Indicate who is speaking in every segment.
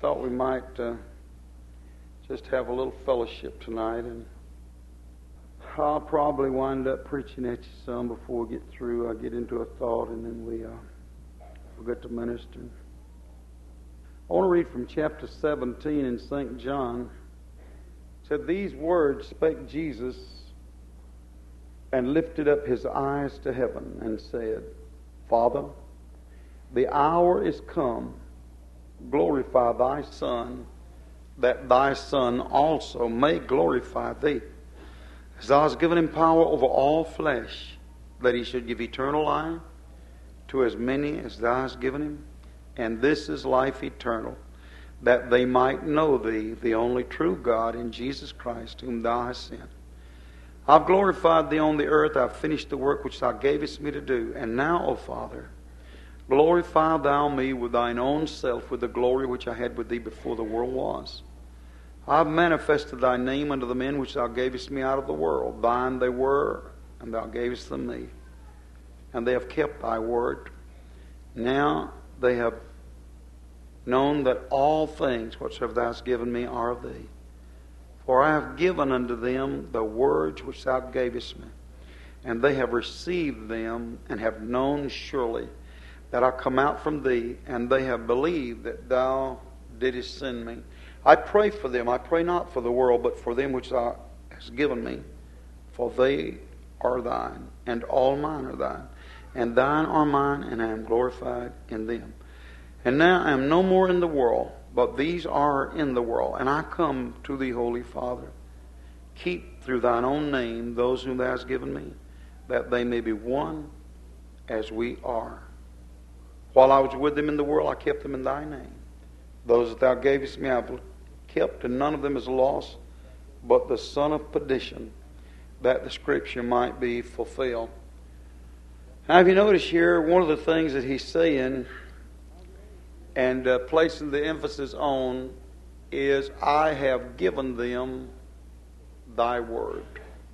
Speaker 1: thought we might just have a little fellowship tonight, and I'll probably wind up preaching at you some before we get through. I get into a thought, and then we'll get to minister. I want to read from chapter 17 in St. John. It said, "These words spake Jesus, and lifted up his eyes to heaven, and said, Father, the hour is come. Glorify thy Son, that thy Son also may glorify thee. As thou hast given him power over all flesh, that he should give eternal life to as many as thou hast given him. And this is life eternal, that they might know thee, the only true God, and Jesus Christ, whom thou hast sent. I've glorified thee on the earth. I've finished the work which thou gavest me to do. And now, O Father, glorify thou me with thine own self, with the glory which I had with thee before the world was. I've manifested thy name unto the men which thou gavest me out of the world. Thine they were, and thou gavest them me. And they have kept thy word. Now they have known that all things whatsoever thou hast given me are of thee. For I have given unto them the words which thou gavest me. And they have received them, and have known surely that I come out from thee, and they have believed that thou didst send me. I pray for them. I pray not for the world, but for them which thou hast given me. For they are thine, and all mine are thine. And thine are mine, and I am glorified in them. And now I am no more in the world, but these are in the world. And I come to thee, Holy Father. Keep through thine own name those whom thou hast given me, that they may be one as we are. While I was with them in the world, I kept them in thy name. Those that thou gavest me, I have kept, and none of them is lost, but the son of perdition, that the scripture might be fulfilled." Now, if you notice here, one of the things that he's saying and placing the emphasis on is, I have given them thy word.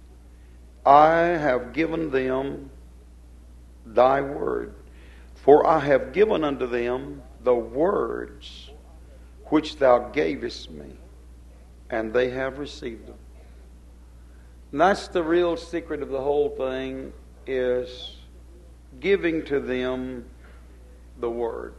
Speaker 1: I have given them thy word. For I have given unto them the words which thou gavest me, and they have received them. And that's the real secret of the whole thing, is giving to them the word.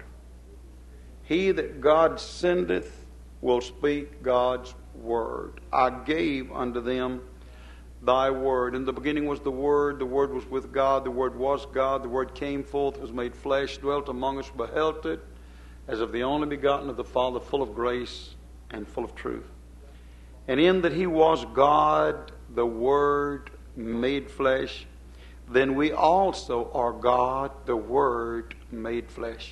Speaker 1: He that God sendeth will speak God's word. I gave unto them thy word. In the beginning was the Word was with God, the Word was God, the Word came forth, was made flesh, dwelt among us, beheld it, as of the only begotten of the Father, full of grace and full of truth. And in that he was God, the Word made flesh, then we also are God, the Word made flesh.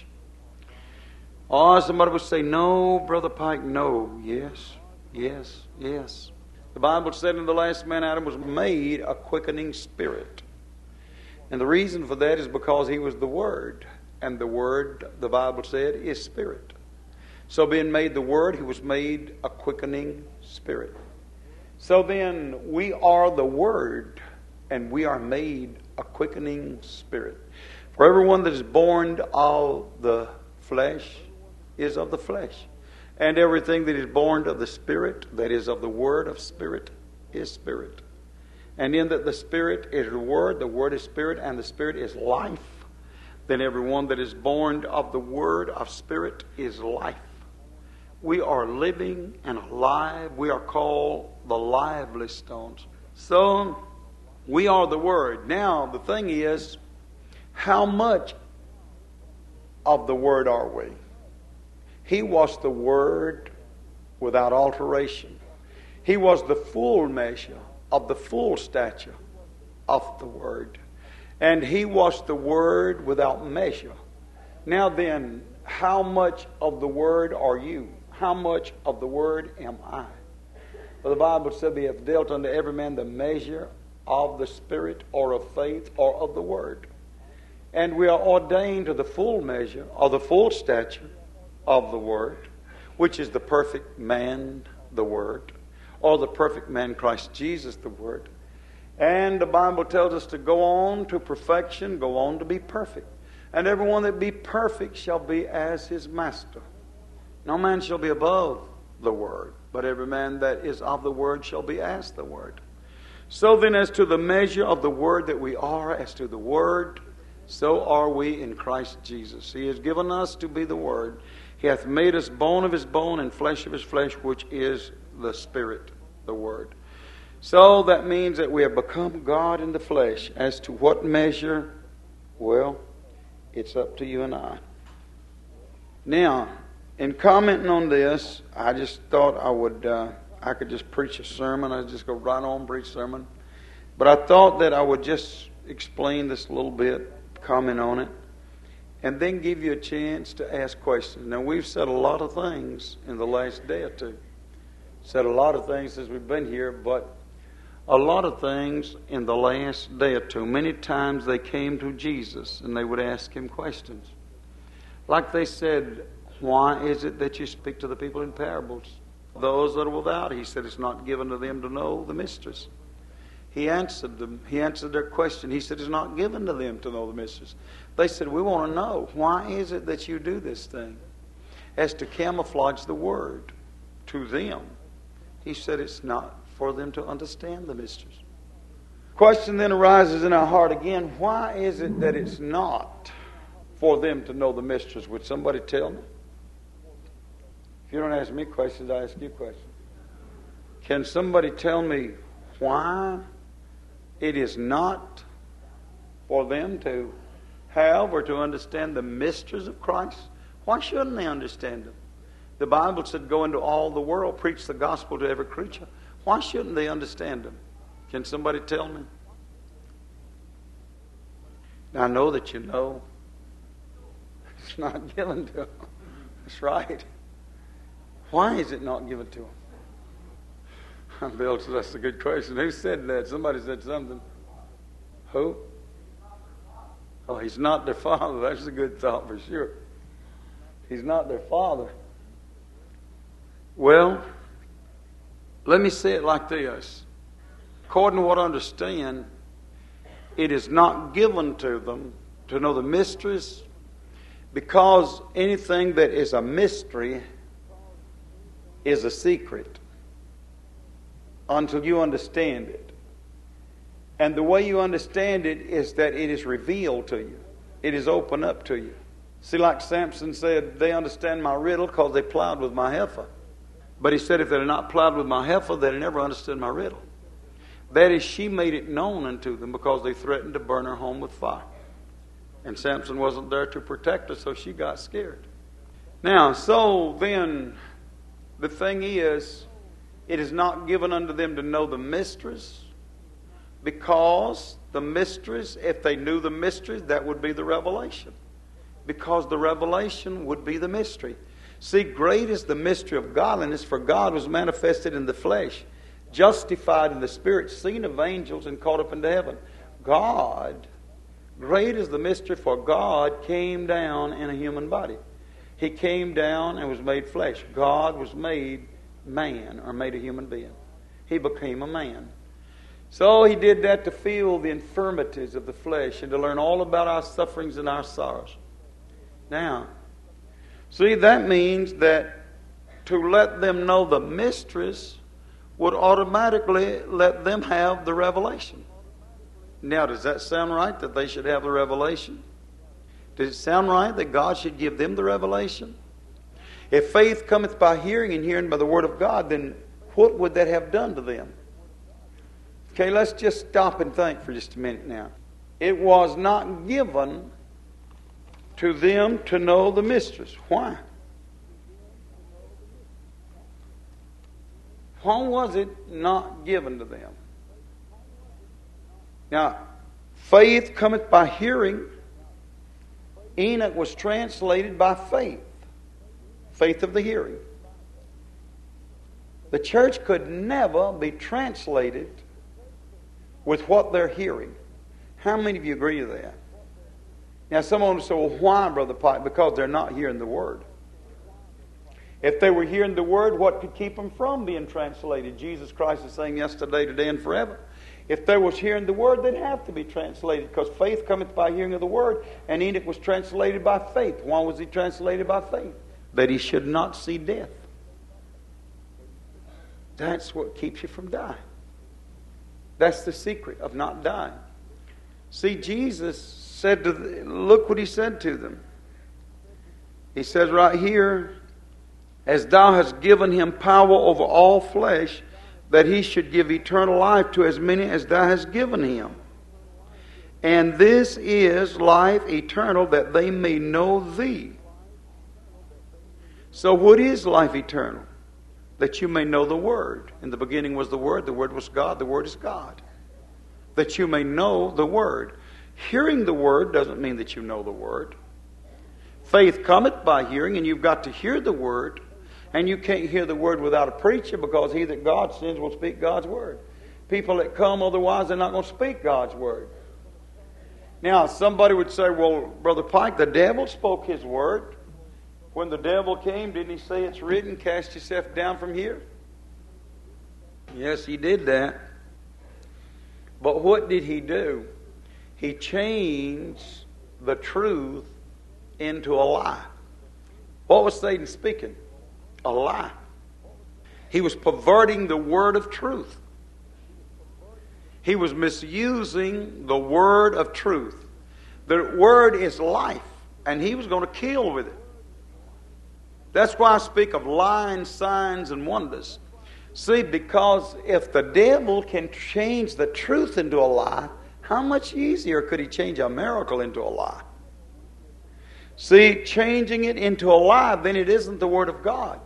Speaker 1: Oh, somebody would say, "No, Brother Pike, no." Yes, yes, yes. The Bible said in the last man, Adam, was made a quickening spirit. And the reason for that is because he was the Word. And the Word, the Bible said, is spirit. So being made the Word, he was made a quickening spirit. So then we are the Word, and we are made a quickening spirit. For everyone that is born of the flesh is of the flesh. And everything that is born of the Spirit, that is of the Word of Spirit, is spirit. And in that the Spirit is the Word is Spirit, and the Spirit is life, then everyone that is born of the Word of Spirit is life. We are living and alive. We are called the lively stones. So, we are the Word. Now, the thing is, how much of the Word are we? He was the Word without alteration. He was the full measure of the full stature of the Word. And he was the Word without measure. Now then, how much of the Word are you? How much of the Word am I? For the Bible said, "They have dealt unto every man the measure of the Spirit, or of faith, or of the Word." And we are ordained to the full measure, or the full stature of the Word, which is the perfect man, the Word, or the perfect man, Christ Jesus, the Word. And the Bible tells us to go on to perfection, go on to be perfect. And everyone that be perfect shall be as his master. No man shall be above the word, but every man that is of the word shall be as the word. So then, as to the measure of the word that we are, as to the word, so are we in Christ Jesus. He has given us to be the word. He hath made us bone of his bone and flesh of his flesh, which is the Spirit, the word. So that means that we have become God in the flesh. As to what measure, well, it's up to you and I. Now, in commenting on this, I just thought I could just preach a sermon. I'd just go right on and preach a sermon. But I thought that I would just explain this a little bit, comment on it, and then give you a chance to ask questions. Now, we've said a lot of things in the last day or two. Said a lot of things since we've been here, but a lot of things in the last day or two. Many times they came to Jesus and they would ask him questions. Like they said, why is it that you speak to the people in parables? Those that are without, he said, it's not given to them to know the mysteries. He answered them. He answered their question. He said, it's not given to them to know the mysteries. They said, we want to know, why is it that you do this thing? As to camouflage the word to them, he said, it's not for them to understand the mysteries. Question then arises in our heart again, why is it that it's not for them to know the mysteries? Would somebody tell me? If you don't ask me questions, I ask you questions. Can somebody tell me why it is not for them to have or to understand the mysteries of Christ? Why shouldn't they understand them? The Bible said, go into all the world, preach the gospel to every creature. Why shouldn't they understand them? Can somebody tell me? Now, I know that you know. It's not given to them. That's right. Why is it not given to them? Bill says, that's a good question. Who said that? Somebody said something. Who? Oh, he's not their father. That's a good thought for sure. He's not their father. Well, let me say it like this. According to what I understand, it is not given to them to know the mysteries, because anything that is a mystery is a secret until you understand it. And the way you understand it is that it is revealed to you. It is opened up to you. See, like Samson said, they understand my riddle because they plowed with my heifer. But he said if they had not plowed with my heifer, they'd have never understood my riddle. That is, she made it known unto them because they threatened to burn her home with fire. And Samson wasn't there to protect her, so she got scared. Now, so then, the thing is, it is not given unto them to know the mysteries, because the mysteries, if they knew the mysteries, that would be the revelation. Because the revelation would be the mystery. See, great is the mystery of godliness, for God was manifested in the flesh, justified in the spirit, seen of angels, and caught up into heaven. God, great is the mystery, for God came down in a human body. He came down and was made flesh. God was made man, or made a human being. He became a man. So he did that to feel the infirmities of the flesh and to learn all about our sufferings and our sorrows. Now, see, that means that to let them know the mysteries would automatically let them have the revelation. Now, does that sound right, that they should have the revelation? Does it sound right that God should give them the revelation? If faith cometh by hearing, and hearing by the word of God, then what would that have done to them? Okay, let's just stop and think for just a minute now. It was not given to them to know the mysteries. Why? Why was it not given to them? Now, faith cometh by hearing. Enoch was translated by faith. Faith of the hearing. The church could never be translated with what they're hearing. How many of you agree to that? Now, someone will say, well, why, Brother Pike? Because they're not hearing the Word. If they were hearing the Word, what could keep them from being translated? Jesus Christ is saying yesterday, today, and forever. If they was hearing the Word, they'd have to be translated, because faith cometh by hearing of the Word, and Enoch was translated by faith. Why was he translated by faith? that he should not see death. That's what keeps you from dying. That's the secret of not dying. See, Jesus said to look what he said to them. He says right here, as thou hast given him power over all flesh, that he should give eternal life to as many as thou hast given him. And this is life eternal, that they may know thee. So what is life eternal? That you may know the Word. In the beginning was the Word was God, the Word is God. That you may know the Word. Hearing the Word doesn't mean that you know the Word. Faith cometh by hearing, and you've got to hear the Word. And you can't hear the Word without a preacher, because he that God sends will speak God's Word. People that come, otherwise they're not going to speak God's Word. Now, somebody would say, well, Brother Pike, the devil spoke his Word. When the devil came, didn't he say it's written, cast yourself down from here? Yes, he did that. But what did he do? He changed the truth into a lie. What was Satan speaking? A lie. He was perverting the word of truth. He was misusing the word of truth. The word is life, and he was going to kill with it. That's why I speak of lying signs and wonders. See, because if the devil can change the truth into a lie, how much easier could he change a miracle into a lie? See, changing it into a lie, then it isn't the Word of God.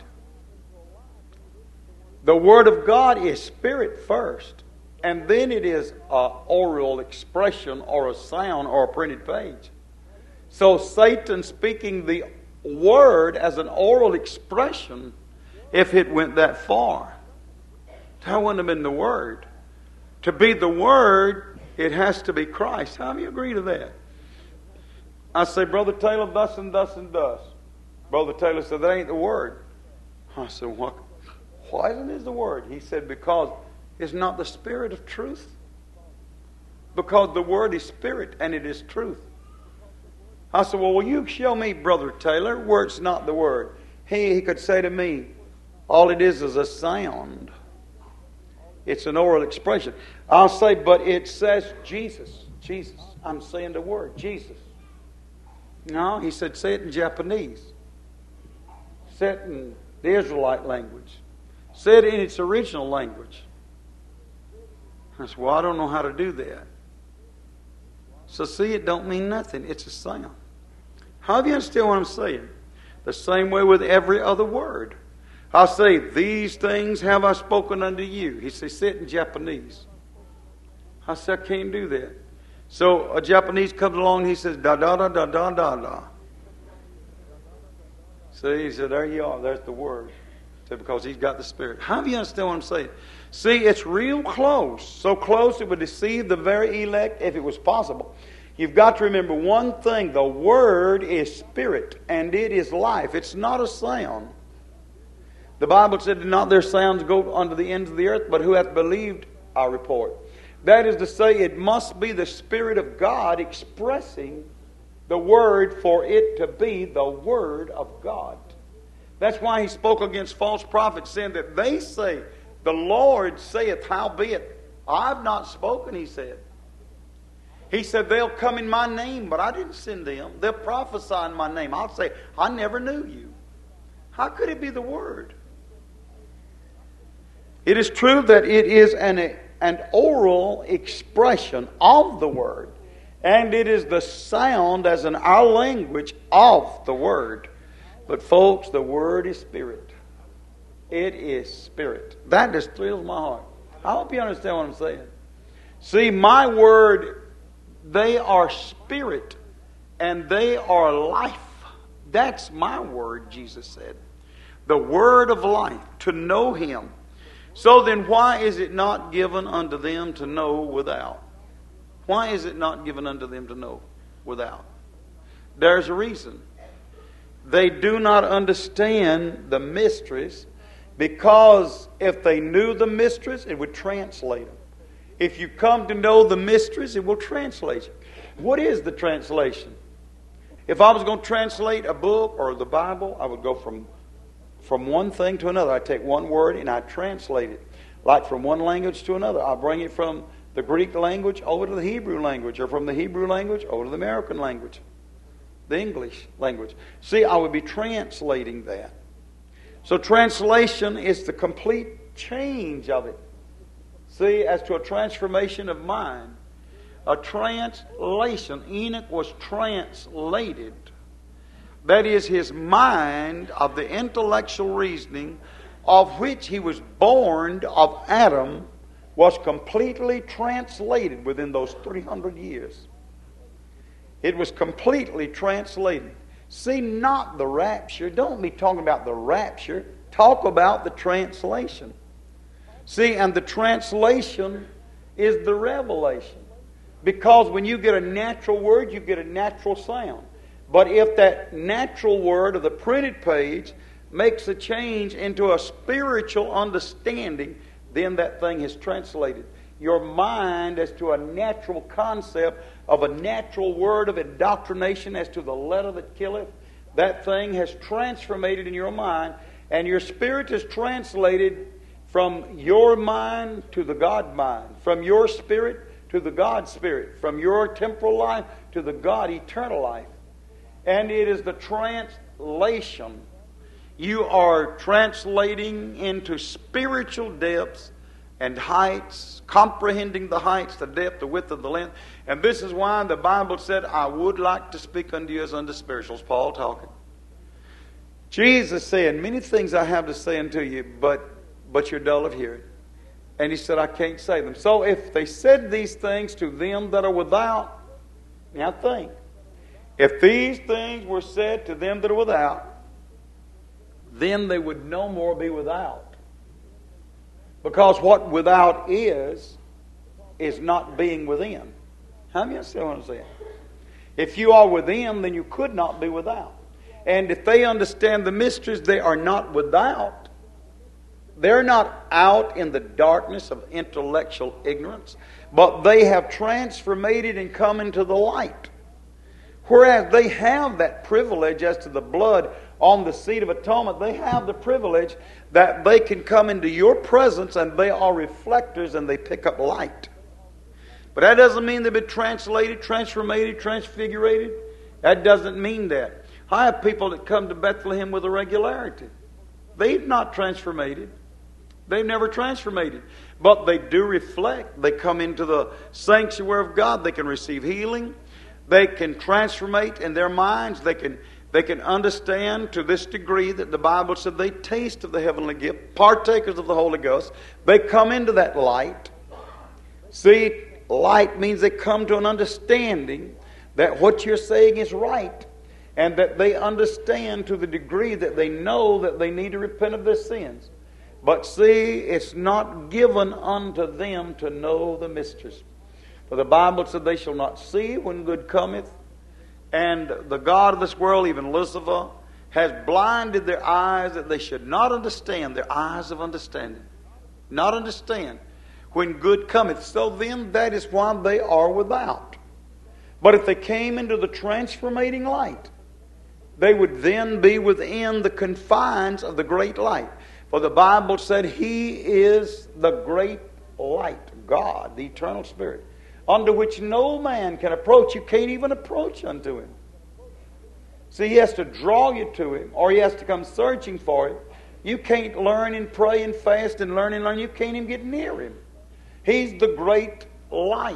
Speaker 1: The Word of God is spirit first, and then it is an oral expression or a sound or a printed page. So Satan speaking the Word as an oral expression, if it went that far, that wouldn't have been the Word. To be the Word, it has to be Christ. How do you agree to that? I say, Brother Taylor, thus and thus and thus. Brother Taylor said, that ain't the Word. I said, what? Why isn't it the Word? He said, because it's not the Spirit of truth. Because the Word is Spirit and it is truth. I said, well, will you show me, Brother Taylor, where it's not the Word? He could say to me, all it is a sound. It's an oral expression. I'll say, but it says Jesus. Jesus. I'm saying the word, Jesus. No, he said, say it in Japanese. Say it in the Israelite language. Say it in its original language. I said, well, I don't know how to do that. So see, it don't mean nothing. It's a sound. How do you understand what I'm saying? The same way with every other word. I'll say, these things have I spoken unto you. He says, say it in Japanese. I said, I can't do that. So a Japanese comes along and he says, da da da da da da da. So he said, there you are. There's the word. He said, because he's got the Spirit. How do you understand what I'm saying? See, it's real close. So close it would deceive the very elect if it was possible. You've got to remember one thing. The Word is Spirit and it is life. It's not a sound. The Bible said, did not their sounds go unto the ends of the earth, but who hath believed our report? That is to say, it must be the Spirit of God expressing the Word for it to be the Word of God. That's why he spoke against false prophets, saying that they say, the Lord saith, howbeit, I've not spoken, he said. He said, they'll come in my name, but I didn't send them. They'll prophesy in my name. I'll say, I never knew you. How could it be the Word? It is true that it is an oral expression of the Word. And it is the sound, as in our language, of the Word. But folks, the Word is Spirit. It is Spirit. That just thrills my heart. I hope you understand what I'm saying. See, my Word, they are Spirit. And they are life. That's my Word, Jesus said. The Word of life, to know Him. So then why is it not given unto them to know without? Why is it not given unto them to know without? There's a reason. They do not understand the mysteries, because if they knew the mysteries, it would translate them. If you come to know the mysteries, it will translate you. What is the translation? If I was going to translate a book or the Bible, I would go from one thing to another. I'd take one word and I'd translate it. Like from one language to another. I'll bring it from the Greek language over to the Hebrew language, or from the Hebrew language over to the American language, the English language. See, I would be translating that. So translation is the complete change of it. See, as to a transformation of mind. A translation. Enoch was translated. That is, his mind of the intellectual reasoning of which he was born of Adam was completely translated within those 300 years. It was completely translated. See, not the rapture. Don't be talking about the rapture. Talk about the translation. See, and the translation is the revelation. Because when you get a natural word, you get a natural sound. But if that natural word of the printed page makes a change into a spiritual understanding, then that thing is translated. Your mind as to a natural concept of a natural word of indoctrination as to the letter that killeth, that thing has transformated in your mind, and your spirit is translated from your mind to the God mind, from your spirit to the God spirit, from your temporal life to the God eternal life. And it is the translation. You are translating into spiritual depths and heights, comprehending the heights, the depth, the width, and the length. And this is why the Bible said, I would like to speak unto you as unto spirituals. Paul talking. Jesus said, many things I have to say unto you, but you're dull of hearing. And he said, I can't say them. So if they said these things to them that are without, now think, if these things were said to them that are without, then they would no more be without. Because what without is not being within. How many understand what I'm saying? If you are within, then you could not be without. And if they understand the mysteries, they are not without. They're not out in the darkness of intellectual ignorance, but they have transformated and come into the light. Whereas they have that privilege as to the blood on the seat of atonement, they have the privilege that they can come into your presence and they are reflectors and they pick up light. But that doesn't mean they've been translated, transformated, transfigurated. That doesn't mean that. I have people that come to Bethlehem with a regularity. They've not transformated. They've never transformated. But they do reflect. They come into the sanctuary of God. They can receive healing. They can transformate in their minds. They can understand to this degree that the Bible said they taste of the heavenly gift, partakers of the Holy Ghost. They come into that light. See, light means they come to an understanding that what you're saying is right, and that they understand to the degree that they know that they need to repent of their sins. But see, it's not given unto them to know the mysteries. For the Bible said they shall not see when good cometh. And the God of this world, even Lucifer, has blinded their eyes that they should not understand, their eyes of understanding. Not understand when good cometh. So then that is why they are without. But if they came into the transformating light, they would then be within the confines of the great light. For the Bible said He is the great light, God, the eternal Spirit, unto which no man can approach. You can't even approach unto Him. See, He has to draw you to Him, or He has to come searching for Him. You can't learn and pray and fast and learn and learn. You can't even get near Him. He's the great light.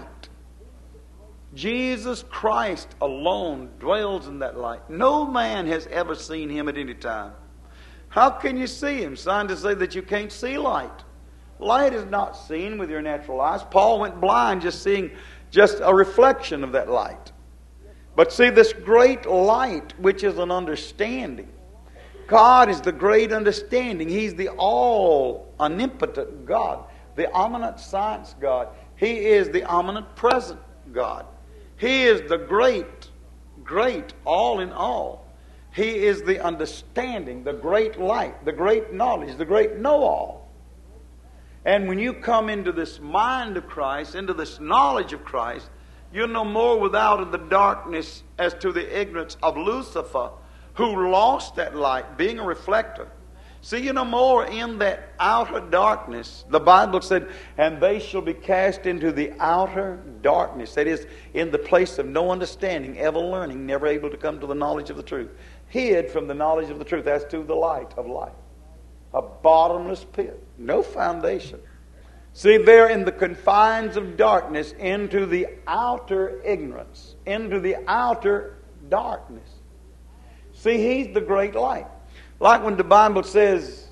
Speaker 1: Jesus Christ alone dwells in that light. No man has ever seen Him at any time. How can you see Him? Signed to say that you can't see light. Light is not seen with your natural eyes. Paul went blind just seeing just a reflection of that light. But see, this great light, which is an understanding. God is the great understanding. He's the all omnipotent God, the omniscient science God. He is the omnipresent God. He is the great, great all in all. He is the understanding, the great light, the great knowledge, the great know-all. And when you come into this mind of Christ, into this knowledge of Christ, You're no more without in the darkness as to the ignorance of Lucifer, who lost that light, being a reflector. See, you're no more in that outer darkness. The Bible said, and they shall be cast into the outer darkness. That is, in the place of no understanding, ever learning, never able to come to the knowledge of the truth. Hid from the knowledge of the truth as to the light of life. A bottomless pit. No foundation. See, they're in the confines of darkness into the outer ignorance. Into the outer darkness. See, He's the great light. Like when the Bible says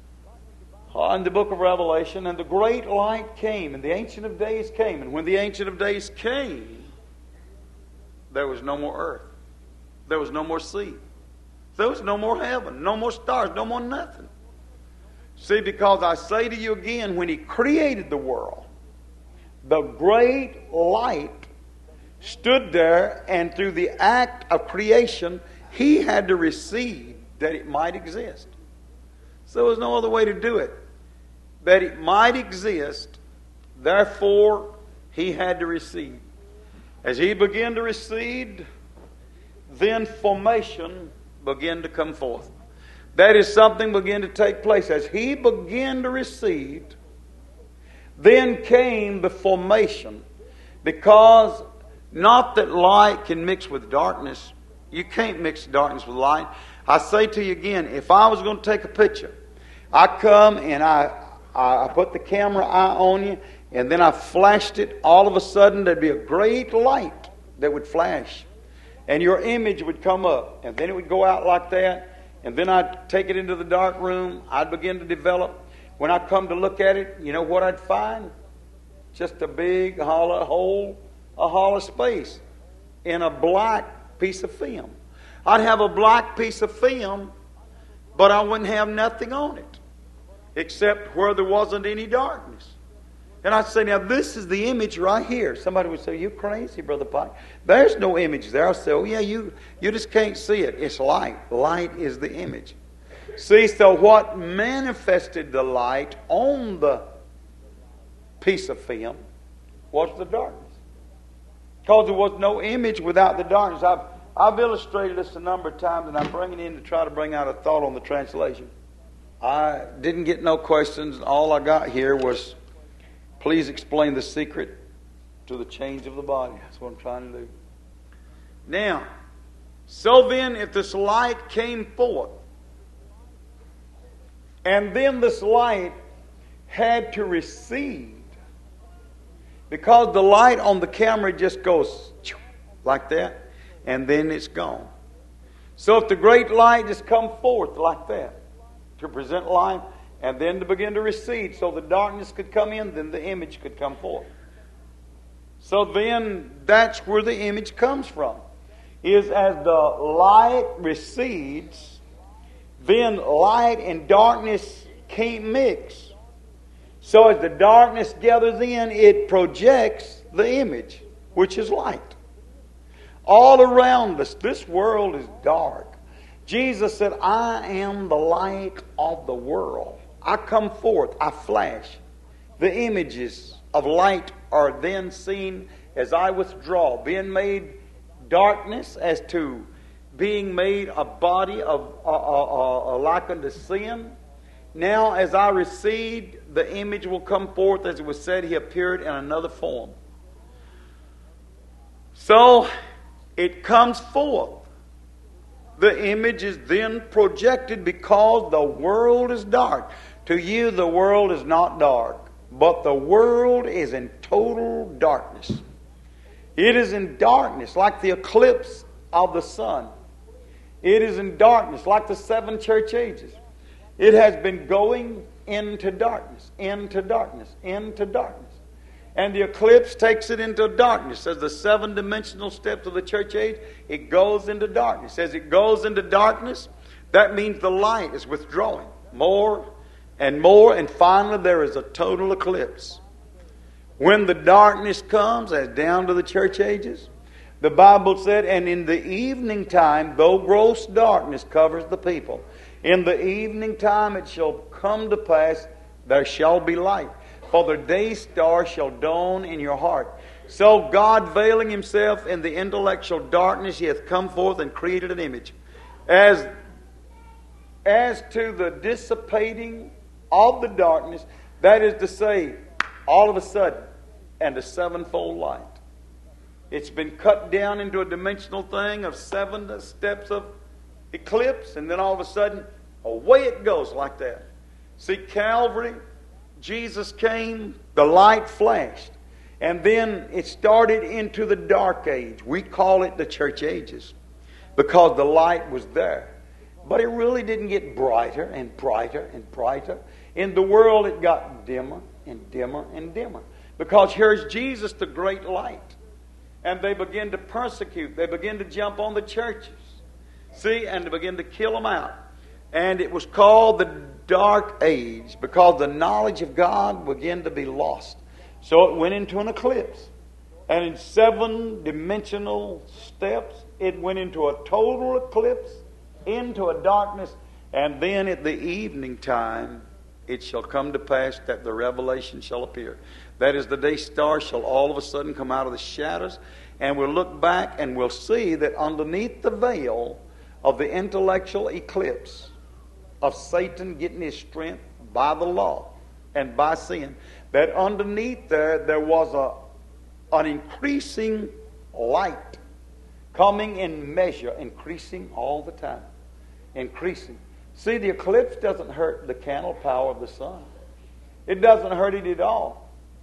Speaker 1: in the book of Revelation, and the great light came, and the Ancient of Days came. And when the Ancient of Days came, there was no more earth. There was no more sea. There was no more heaven, no more stars, no more nothing. See, because I say to you again, when He created the world, the great light stood there, and through the act of creation, He had to recede that it might exist. So there was no other way to do it. That it might exist, therefore He had to recede. As He began to recede, then formation began to come forth. That is, something began to take place. As He began to recede, then came the formation. Because not that light can mix with darkness. You can't mix darkness with light. I say to you again, if I was going to take a picture, I come and I put the camera eye on you, and then I flashed it, all of a sudden there'd be a great light that would flash. And your image would come up, and then it would go out like that. And then I'd take it into the dark room. I'd begin to develop. When I come to look at it, you know what I'd find? Just a big hollow hole, a hollow space in a black piece of film. I'd have a black piece of film, but I wouldn't have nothing on it except where there wasn't any darkness. And I'd say, now this is the image right here. Somebody would say, you crazy, Brother Pike. There's no image there. I'll say, oh yeah, you just can't see it. It's light. Light is the image. See, so what manifested the light on the piece of film was the darkness. Because there was no image without the darkness. I've illustrated this a number of times, and I'm bringing it in to try to bring out a thought on the translation. I didn't get no questions. All I got here was, please explain the secret to the change of the body. That's what I'm trying to do. Now, so then if this light came forth, and then this light had to recede, because the light on the camera just goes like that, and then it's gone. So if the great light just come forth like that, to present light, and then to begin to recede, so the darkness could come in, then the image could come forth. So then that's where the image comes from. Is as the light recedes, then light and darkness can't mix. So as the darkness gathers in, it projects the image, which is light. All around us, this world is dark. Jesus said, I am the light of the world. I come forth, I flash. The images of light are then seen as I withdraw, being made darkness as to being made a body of like unto sin. Now as I recede, the image will come forth. As it was said, He appeared in another form. So it comes forth. The image is then projected because the world is dark. To you, the world is not dark, but the world is in total darkness. It is in darkness, like the eclipse of the sun. It is in darkness, like the 7 church ages. It has been going into darkness, into darkness, into darkness. And the eclipse takes it into darkness. As the 7-dimensional steps of the church age, it goes into darkness. As it goes into darkness, that means the light is withdrawing more and more, and finally there is a total eclipse. When the darkness comes, as down to the church ages, the Bible said, and in the evening time, though gross darkness covers the people, in the evening time it shall come to pass, there shall be light. For the day star shall dawn in your heart. So God, veiling himself in the intellectual darkness, he hath come forth and created an image. As to the dissipating of the darkness, that is to say, all of a sudden, and a sevenfold light. It's been cut down into a dimensional thing of 7 steps of eclipse, and then all of a sudden, away it goes like that. See, Calvary, Jesus came, the light flashed, and then it started into the dark age. We call it the church ages because the light was there. But it really didn't get brighter and brighter and brighter. In the world, it got dimmer and dimmer and dimmer. Because here's Jesus, the great light. And they begin to persecute. They begin to jump on the churches. See, and to begin to kill them out. And it was called the dark age because the knowledge of God began to be lost. So it went into an eclipse. And in 7 dimensional steps, it went into a total eclipse, into a darkness. And then at the evening time, it shall come to pass that the revelation shall appear. That is, the day star shall all of a sudden come out of the shadows, and we'll look back and we'll see that underneath the veil of the intellectual eclipse of Satan getting his strength by the law and by sin, that underneath there was an increasing light coming in measure, increasing all the time, increasing. See, the eclipse doesn't hurt the candle power of the sun. It doesn't hurt it at all.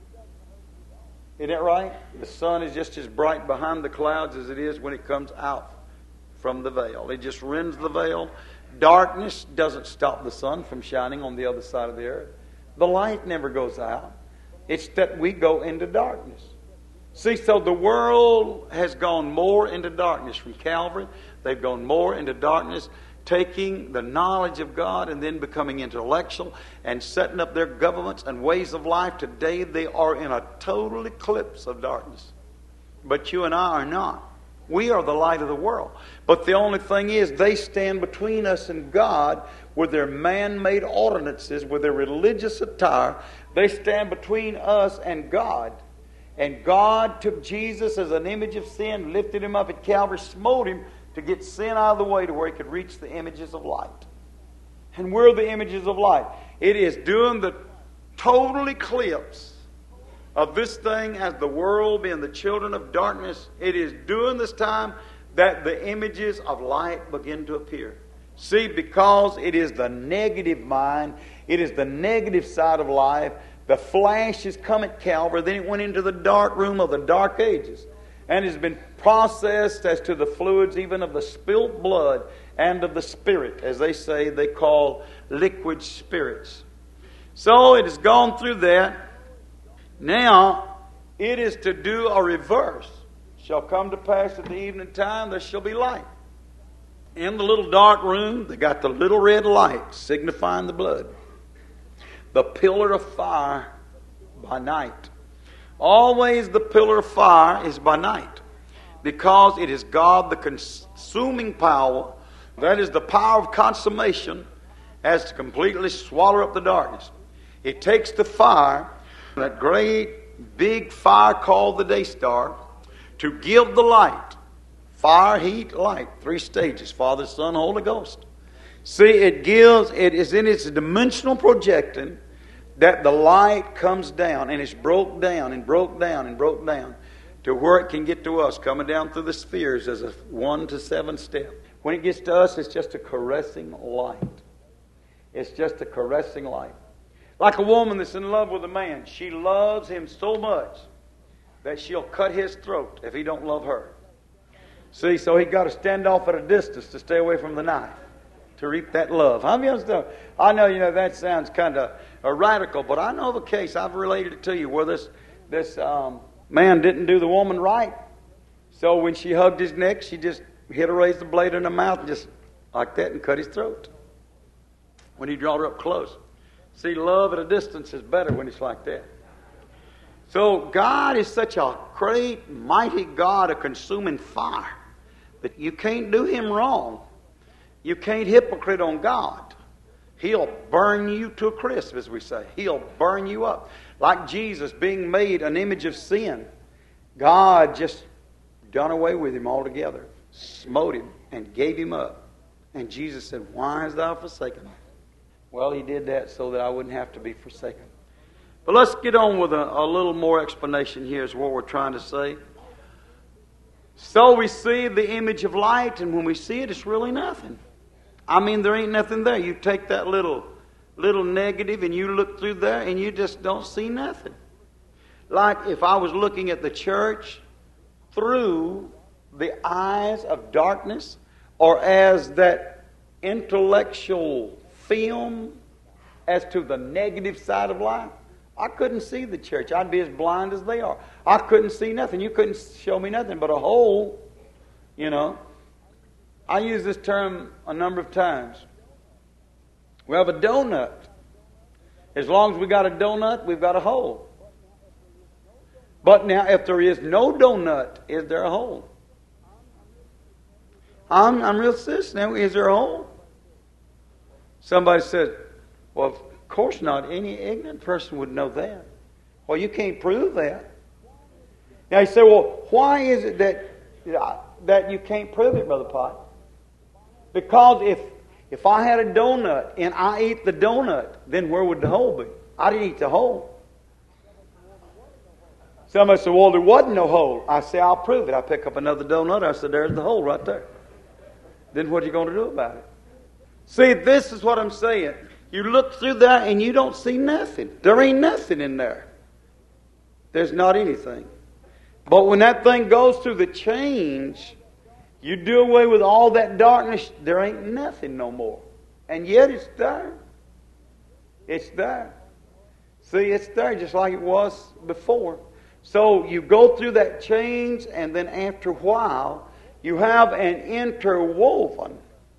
Speaker 1: Isn't that right? The sun is just as bright behind the clouds as it is when it comes out from the veil. It just rends the veil. Darkness doesn't stop the sun from shining on the other side of the earth. The light never goes out. It's that we go into darkness. See, so the world has gone more into darkness from Calvary. They've gone more into darkness, taking the knowledge of God and then becoming intellectual and setting up their governments and ways of life. Today they are in a total eclipse of darkness. But you and I are not. We are the light of the world. But the only thing is, they stand between us and God with their man-made ordinances, with their religious attire. They stand between us and God. And God took Jesus as an image of sin, lifted him up at Calvary, smote him to get sin out of the way to where he could reach the images of light. And we're the images of light. It is during the total eclipse of this thing as the world being the children of darkness, it is during this time that the images of light begin to appear. See, because it is the negative mind, it is the negative side of life. The flash has come at Calvary, then it went into the dark room of the dark ages and has been processed as to the fluids even of the spilt blood and of the spirit, as they say, they call liquid spirits. So it has gone through that. Now it is to do a reverse. Shall come to pass at the evening time, there shall be light. In the little dark room, they got the little red light signifying the blood. The pillar of fire by night. Always the pillar of fire is by night, because it is God, the consuming power. That is the power of consummation, as to completely swallow up the darkness. It takes the fire, that great big fire called the day star, to give the light. Fire, heat, light. 3 stages: Father, Son, Holy Ghost. See, it is in its dimensional projecting that the light comes down, and it's broke down and broke down and broke down to where it can get to us, coming down through the spheres as a 1 to 7 step. When it gets to us, it's just a caressing light. It's just a caressing light. Like a woman that's in love with a man. She loves him so much that she'll cut his throat if he don't love her. See, so he got to stand off at a distance to stay away from the knife, to reap that love. How many of us? I know, that sounds kind of radical, but I know of a case, I've related it to you, where this man didn't do the woman right. So when she hugged his neck, she just hit her, raised the blade in her mouth, and just like that, and cut his throat. When he brought her up close. See, love at a distance is better when it's like that. So God is such a great, mighty God, a consuming fire, that you can't do him wrong. You can't hypocrite on God. He'll burn you to a crisp, as we say. He'll burn you up. Like Jesus being made an image of sin. God just done away with him altogether, smote him, and gave him up. And Jesus said, "Why hast thou forsaken me?" Well, he did that so that I wouldn't have to be forsaken. But let's get on with a little more explanation here is what we're trying to say. So we see the image of light, and when we see it, it's really nothing. I mean, there ain't nothing there. You take that little negative and you look through there and you just don't see nothing. Like if I was looking at the church through the eyes of darkness, or as that intellectual film as to the negative side of life, I couldn't see the church. I'd be as blind as they are. I couldn't see nothing. You couldn't show me nothing but a hole, you know. I use this term a number of times. We have a donut. As long as we got a donut, we've got a hole. But now, if there is no donut, is there a hole? I'm real serious now. Is there a hole? Somebody says, "Well, of course not. Any ignorant person would know that." Well, you can't prove that. Now you say, "Well, why is it that you can't prove it, Brother Pot?" Because if I had a donut and I ate the donut, then where would the hole be? I didn't eat the hole. Somebody said, "Well, there wasn't no hole." I say, "I'll prove it." I pick up another donut. I said, "There's the hole right there." Then what are you going to do about it? See, this is what I'm saying. You look through there and you don't see nothing. There ain't nothing in there. There's not anything. But when that thing goes through the change, you do away with all that darkness, there ain't nothing no more. And yet it's there. It's there. See, it's there just like it was before. So you go through that change, and then after a while, you have an interwoven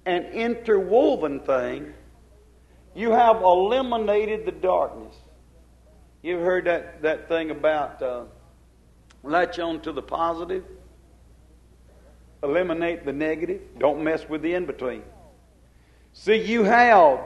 Speaker 1: thing. You have eliminated the darkness. You've heard that thing about latch on to the positive, eliminate the negative, don't mess with the in-between. See, you have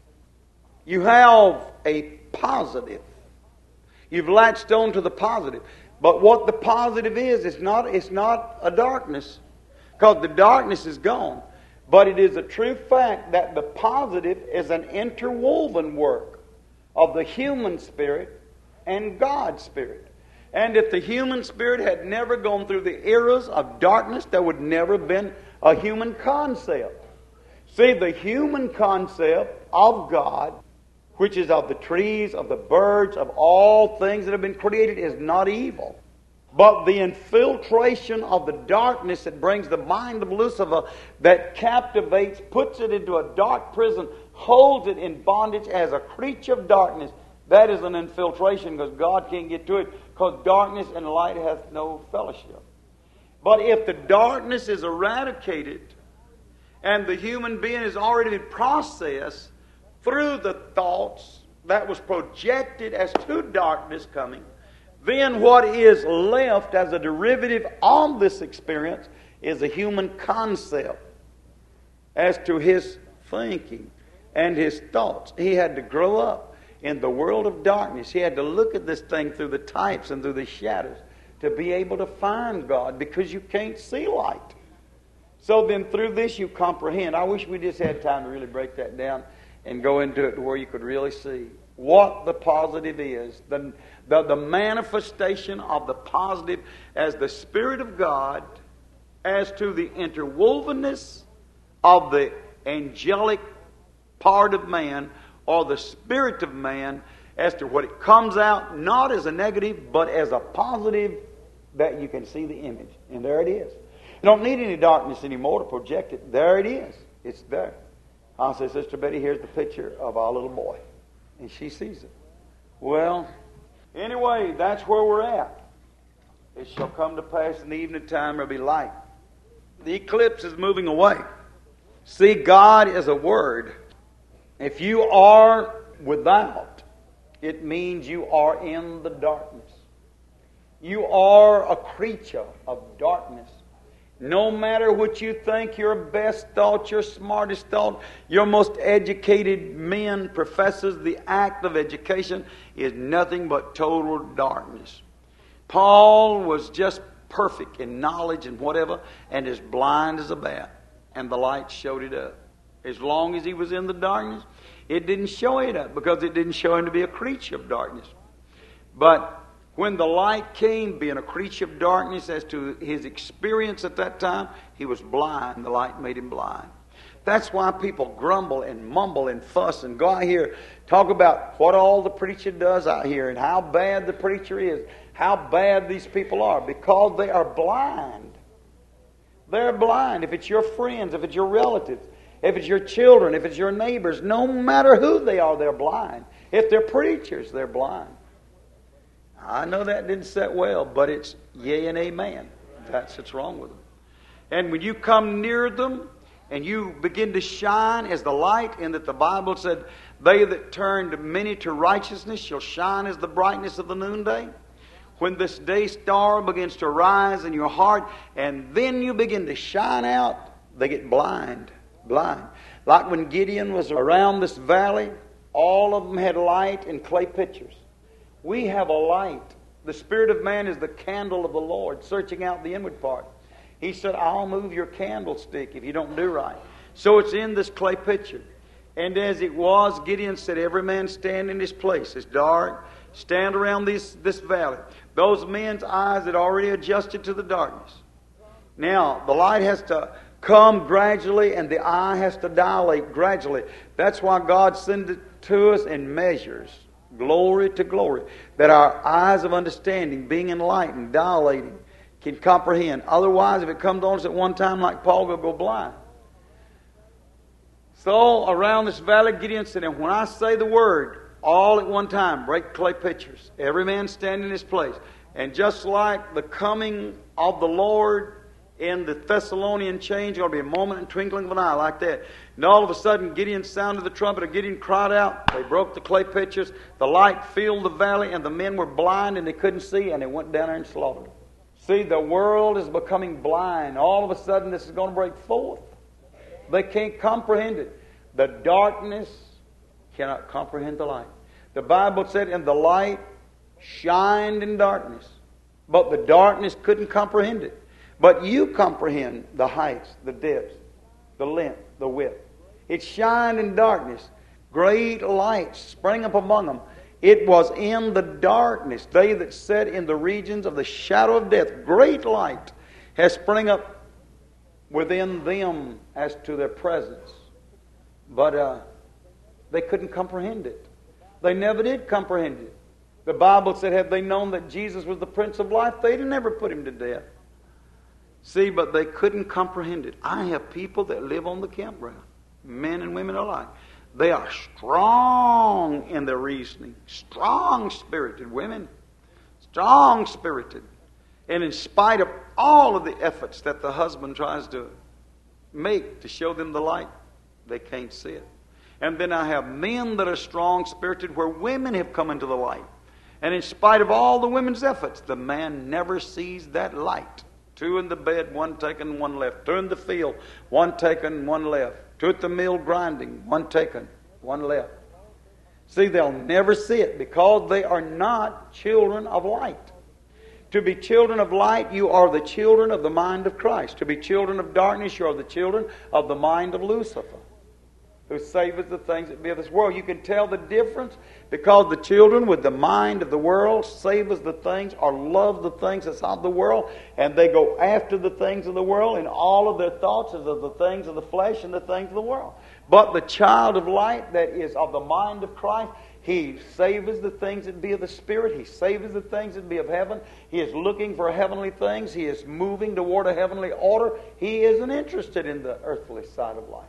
Speaker 1: a positive. You've latched on to the positive. But what the positive is, it's not a darkness, because the darkness is gone. But it is a true fact that the positive is an interwoven work of the human spirit and God's spirit. And if the human spirit had never gone through the eras of darkness, there would never have been a human concept. See, the human concept of God, which is of the trees, of the birds, of all things that have been created, is not evil. But the infiltration of the darkness that brings the mind of Lucifer, that captivates, puts it into a dark prison, holds it in bondage as a creature of darkness, that is an infiltration, because God can't get to it, because darkness and light hath no fellowship. But if the darkness is eradicated, and the human being has already been processed through the thoughts that was projected as to darkness coming, then what is left as a derivative of this experience is a human concept as to his thinking and his thoughts. He had to grow up in the world of darkness. He had to look at this thing through the types and through the shadows to be able to find God, because you can't see light. So then through this you comprehend. I wish we just had time to really break that down and go into it to where you could really see what the positive is. The manifestation of the positive as the Spirit of God, as to the interwovenness of the angelic part of man, or the spirit of man, as to what it comes out, not as a negative, but as a positive, that you can see the image. And there it is. You don't need any darkness anymore to project it. There it is. It's there. I say, Sister Betty, here's the picture of our little boy. And she sees it. Well, anyway, that's where we're at. It shall come to pass in the evening time there will be light. The eclipse is moving away. See, God is a word. If you are without, it means you are in the darkness. You are a creature of darkness. No matter what you think, your best thought, your smartest thought, your most educated men, professors, the act of education is nothing but total darkness. Paul was just perfect in knowledge and whatever, and as blind as a bat. And the light showed it up. As long as he was in the darkness, it didn't show it up, because it didn't show him to be a creature of darkness. But when the light came, being a creature of darkness, as to his experience at that time, he was blind. The light made him blind. That's why people grumble and mumble and fuss and go out here, talk about what all the preacher does out here and how bad the preacher is, how bad these people are, because they are blind. They're blind. If it's your friends, if it's your relatives, if it's your children, if it's your neighbors, no matter who they are, they're blind. If they're preachers, they're blind. I know that didn't set well, but it's yea and amen. That's what's wrong with them. And when you come near them and you begin to shine as the light, in that the Bible said, they that turned many to righteousness shall shine as the brightness of the noonday. When this day star begins to rise in your heart, and then you begin to shine out, they get blind. Blind. Like when Gideon was around this valley, all of them had light in clay pitchers. We have a light. The spirit of man is the candle of the Lord, searching out the inward part. He said, I'll move your candlestick if you don't do right. So it's in this clay pitcher. And as it was, Gideon said, every man stand in his place. It's dark. Stand around this valley. Those men's eyes had already adjusted to the darkness. Now, the light has to come gradually, and the eye has to dilate gradually. That's why God sends it to us in measures, glory to glory, that our eyes of understanding, being enlightened, dilating, can comprehend. Otherwise, if it comes on us at one time, like Paul, we'll go blind. So, around this valley, Gideon said, and when I say the word, all at one time, break clay pitchers. Every man stand in his place. And just like the coming of the Lord in the Thessalonian change, there'll be a moment and twinkling of an eye like that. And all of a sudden, Gideon sounded the trumpet, or Gideon cried out. They broke the clay pitchers. The light filled the valley, and the men were blind, and they couldn't see, and they went down there and slaughtered them. See, the world is becoming blind. All of a sudden, this is going to break forth. They can't comprehend it. The darkness cannot comprehend the light. The Bible said, and the light shined in darkness, but the darkness couldn't comprehend it. But you comprehend the heights, the depths, the length, the width. It shined in darkness. Great light sprang up among them. It was in the darkness. They that sat in the regions of the shadow of death, great light has sprung up within them as to their presence. But they couldn't comprehend it. They never did comprehend it. The Bible said, had they known that Jesus was the Prince of Life, they'd never put him to death. See, but they couldn't comprehend it. I have people that live on the campground, men and women alike. They are strong in their reasoning, strong-spirited women, strong-spirited. And in spite of all of the efforts that the husband tries to make to show them the light, they can't see it. And then I have men that are strong-spirited where women have come into the light. And in spite of all the women's efforts, the man never sees that light. Two in the bed, one taken, one left. Two in the field, one taken, one left. Two at the mill grinding, one taken, one left. See, they'll never see it because they are not children of light. To be children of light, you are the children of the mind of Christ. To be children of darkness, you are the children of the mind of Lucifer, who saveth the things that be of this world. You can tell the difference because the children with the mind of the world saveth the things or love the things that's of the world, and they go after the things of the world, and all of their thoughts is of the things of the flesh and the things of the world. But the child of light that is of the mind of Christ, he saveth the things that be of the Spirit. He saveth the things that be of heaven. He is looking for heavenly things. He is moving toward a heavenly order. He isn't interested in the earthly side of life.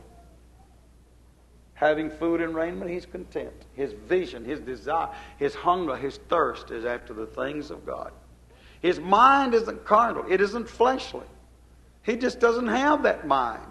Speaker 1: Having food and raiment, he's content. His vision, his desire, his hunger, his thirst is after the things of God. His mind isn't carnal. It isn't fleshly. He just doesn't have that mind.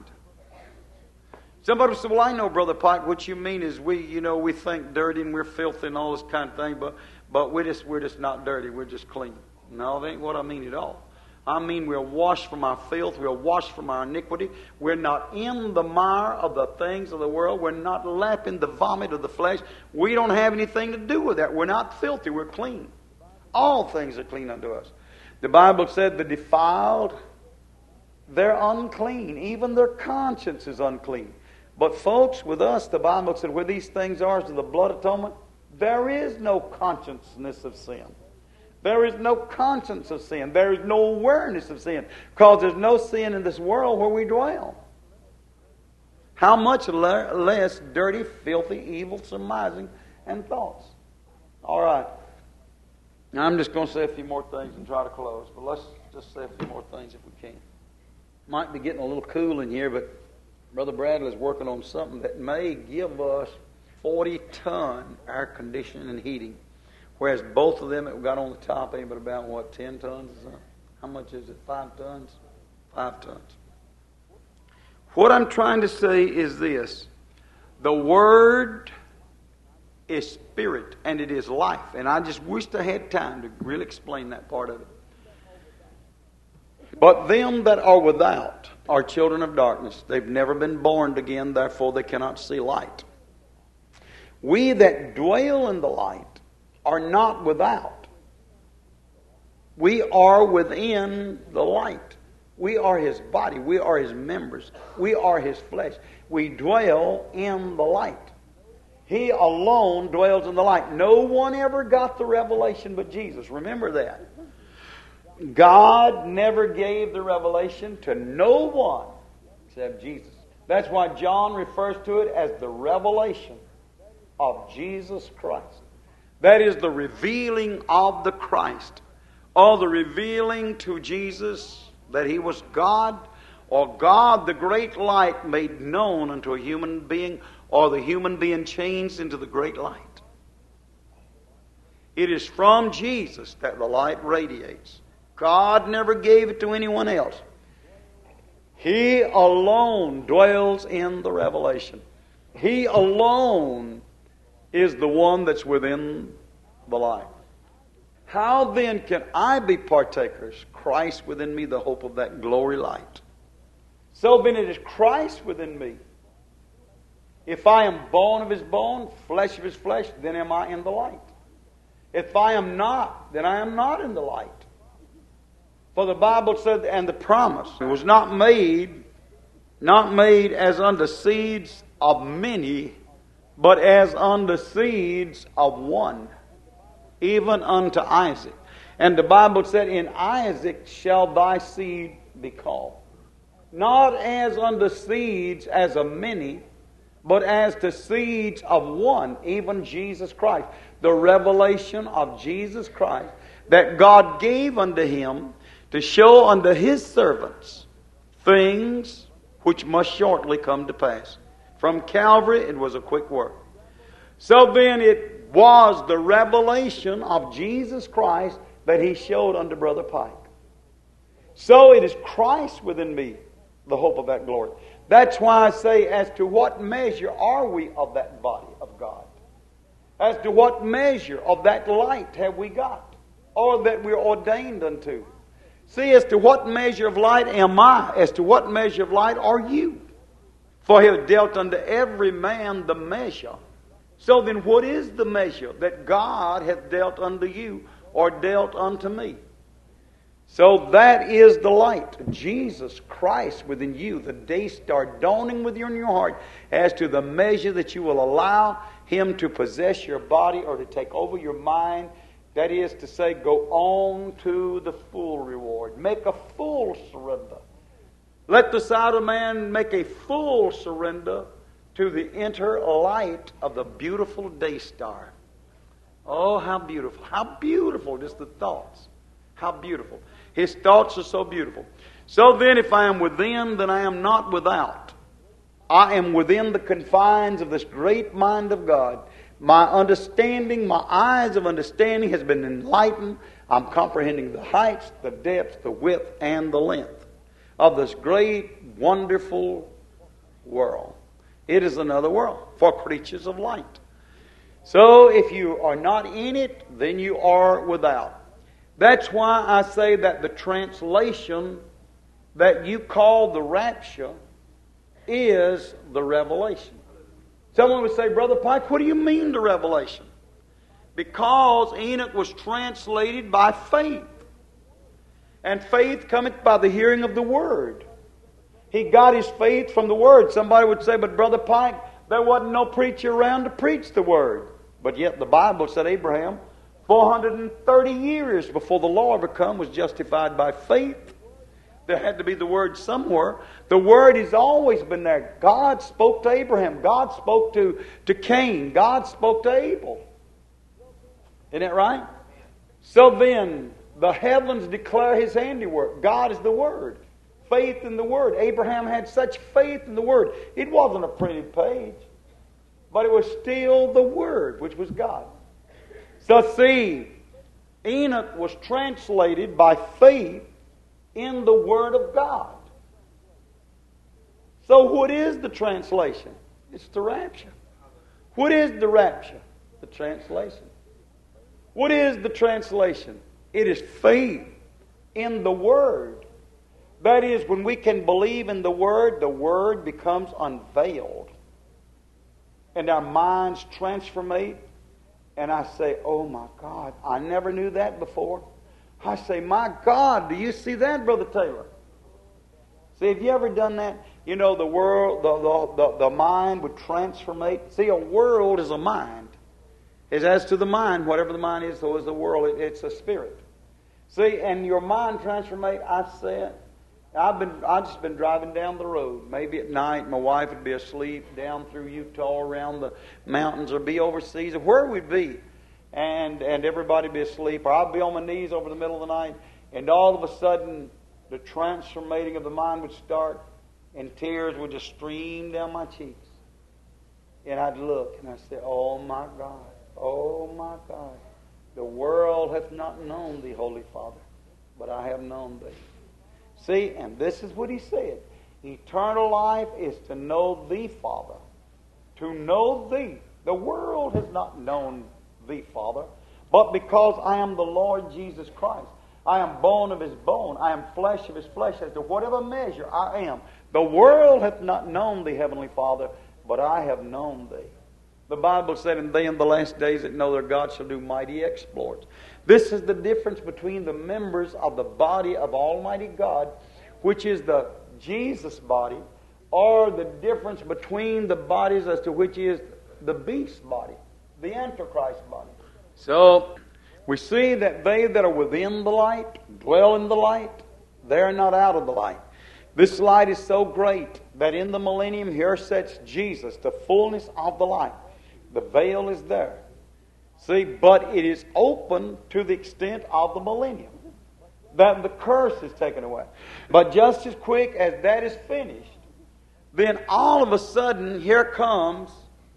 Speaker 1: Somebody said, well, I know, Brother Pike, what you mean is we think dirty and we're filthy and all this kind of thing, but we're just not dirty. We're just clean. No, that ain't what I mean at all. I mean, we're washed from our filth. We're washed from our iniquity. We're not in the mire of the things of the world. We're not lapping the vomit of the flesh. We don't have anything to do with that. We're not filthy. We're clean. All things are clean unto us. The Bible said the defiled, they're unclean. Even their conscience is unclean. But folks, with us, the Bible said where these things are, to the blood atonement, there is no consciousness of sin. There is no conscience of sin. There is no awareness of sin. Because there's no sin in this world where we dwell. How much less dirty, filthy, evil, surmising, and thoughts. All right. Now I'm just going to say a few more things and try to close. But let's just say a few more things if we can. Might be getting a little cool in here, but Brother Bradley's working on something that may give us 40-ton air conditioning and heating. Whereas both of them that we got on the top ain't but about, what, 10 tons or something? How much is it? 5 tons? 5 tons. What I'm trying to say is this. The Word is spirit and it is life. And I just wished I had time to really explain that part of it. But them that are without are children of darkness. They've never been born again, therefore they cannot see light. We that dwell in the light are not without. We are within the light. We are His body. We are His members. We are His flesh. We dwell in the light. He alone dwells in the light. No one ever got the revelation but Jesus. Remember that. God never gave the revelation to no one except Jesus. That's why John refers to it as the revelation of Jesus Christ. That is the revealing of the Christ, or the revealing to Jesus that He was God, or God, the great light, made known unto a human being, or the human being changed into the great light. It is from Jesus that the light radiates. God never gave it to anyone else. He alone dwells in the revelation. He alone is the one that's within the light. How then can I be partakers? Christ within me, the hope of that glory light. So then it is Christ within me. If I am bone of His bone, flesh of His flesh, then am I in the light. If I am not, then I am not in the light. For the Bible said, and the promise, it was not made as unto seeds of many, but as unto seeds of one, even unto Isaac. And the Bible said, in Isaac shall thy seed be called. Not as unto seeds as of many, but as to seeds of one, even Jesus Christ. The revelation of Jesus Christ that God gave unto Him to show unto His servants things which must shortly come to pass. From Calvary it was a quick work. So then it was the revelation of Jesus Christ that He showed unto Brother Pike. So it is Christ within me, the hope of that glory. That's why I say, as to what measure are we of that body of God? As to what measure of that light have we got? Or that we're ordained unto? See, as to what measure of light am I? As to what measure of light are you? For He has dealt unto every man the measure. So then what is the measure that God hath dealt unto you, or dealt unto me? So that is the light, Jesus Christ within you, the day star dawning with you in your heart, as to the measure that you will allow Him to possess your body or to take over your mind. That is to say, go on to the full reward. Make a full surrender. Let the sight of man make a full surrender to the inner light of the beautiful day star. Oh, how beautiful. How beautiful, just the thoughts. How beautiful. His thoughts are so beautiful. So then, if I am within, then I am not without. I am within the confines of this great mind of God. My understanding, my eyes of understanding has been enlightened. I'm comprehending the heights, the depths, the width, and the length of this great, wonderful world. It is another world for creatures of light. So if you are not in it, then you are without. That's why I say that the translation that you call the rapture is the revelation. Someone would say, Brother Pike, what do you mean the revelation? Because Enoch was translated by faith. And faith cometh by the hearing of the Word. He got his faith from the Word. Somebody would say, but Brother Pike, there wasn't no preacher around to preach the Word. But yet the Bible said Abraham, 430 years before the law ever come, was justified by faith. There had to be the Word somewhere. The Word has always been there. God spoke to Abraham. God spoke to Cain. God spoke to Abel. Isn't that right? So then, the heavens declare His handiwork. God is the Word. Faith in the Word. Abraham had such faith in the Word. It wasn't a printed page, but it was still the Word, which was God. So see, Enoch was translated by faith in the Word of God. So what is the translation? It's the rapture. What is the rapture? The translation. What is the translation? It is faith in the Word. That is, when we can believe in the Word becomes unveiled. And our minds transformate. And I say, oh my God, I never knew that before. I say, my God, do you see that, Brother Taylor? See, have you ever done that? You know, the world, the mind would transformate. See, a world is a mind. As to the mind, whatever the mind is, so is the world. It's a spirit. See, and your mind transformate. I said, I've just been driving down the road. Maybe at night, my wife would be asleep down through Utah, around the mountains, or be overseas, or where we'd be, and everybody would be asleep, or I'd be on my knees over the middle of the night, and all of a sudden, the transformating of the mind would start, and tears would just stream down my cheeks. And I'd look, and I'd say, oh my God, oh my God, the world hath not known thee, Holy Father, but I have known thee. See, and this is what he said. Eternal life is to know thee, Father. To know thee. The world has not known thee, Father, but because I am the Lord Jesus Christ. I am bone of his bone. I am flesh of his flesh. As to whatever measure I am. The world hath not known thee, Heavenly Father, but I have known thee. The Bible said, and they in the last days that know their God shall do mighty exploits. This is the difference between the members of the body of Almighty God, which is the Jesus body, or the difference between the bodies as to which is the beast body, the Antichrist body. So, we see that they that are within the light dwell in the light. They are not out of the light. This light is so great that in the millennium here sits Jesus, the fullness of the light. The veil is there. See, but it is open to the extent of the millennium, that the curse is taken away. But just as quick as that is finished, then all of a sudden here comes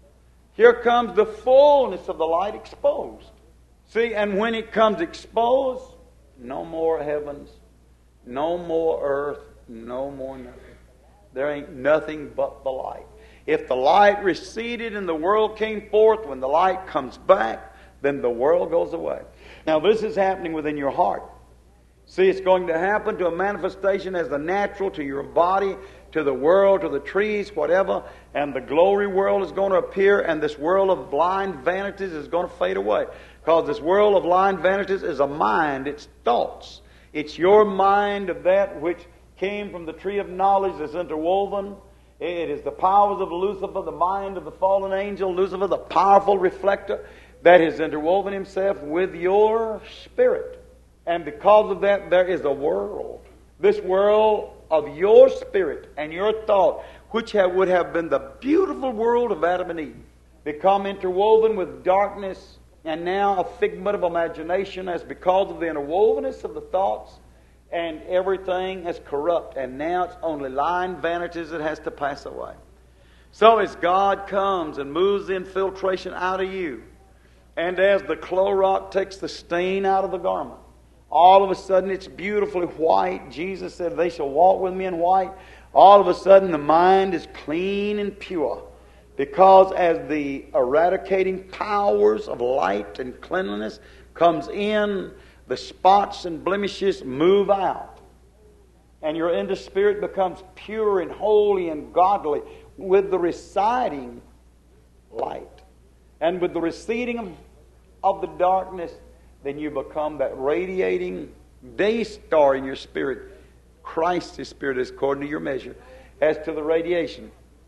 Speaker 1: the fullness of the light exposed. See, and when it comes exposed, no more heavens, no more earth, no more nothing. There ain't nothing but the light. If the light receded and the world came forth, when the light comes back, then the world goes away. Now this is happening within your heart. See, it's going to happen to a manifestation as the natural to your body, to the world, to the trees, whatever. And the glory world is going to appear, and this world of blind vanities is going to fade away. Because this world of blind vanities is a mind, it's thoughts. It's your mind of that which came from the tree of knowledge that's interwoven. It is the powers of Lucifer, the mind of the fallen angel, Lucifer, the powerful reflector, that has interwoven himself with your spirit. And because of that, there is a world. This world of your spirit and your thought, which would have been the beautiful world of Adam and Eve, become interwoven with darkness, and now a figment of imagination, as because of the interwovenness of the thoughts, and everything is corrupt, and now it's only lying vanities that has to pass away. So as God comes and moves the infiltration out of you, and as the Clorox takes the stain out of the garment, all of a sudden it's beautifully white. Jesus said, they shall walk with me in white. All of a sudden the mind is clean and pure, because as the eradicating powers of light and cleanliness comes in, the spots and blemishes move out. And your inner spirit becomes pure and holy and godly with the residing light. And with the receding of the darkness, then you become that radiating day star in your spirit. Christ's spirit is according to your measure. As to the radiation.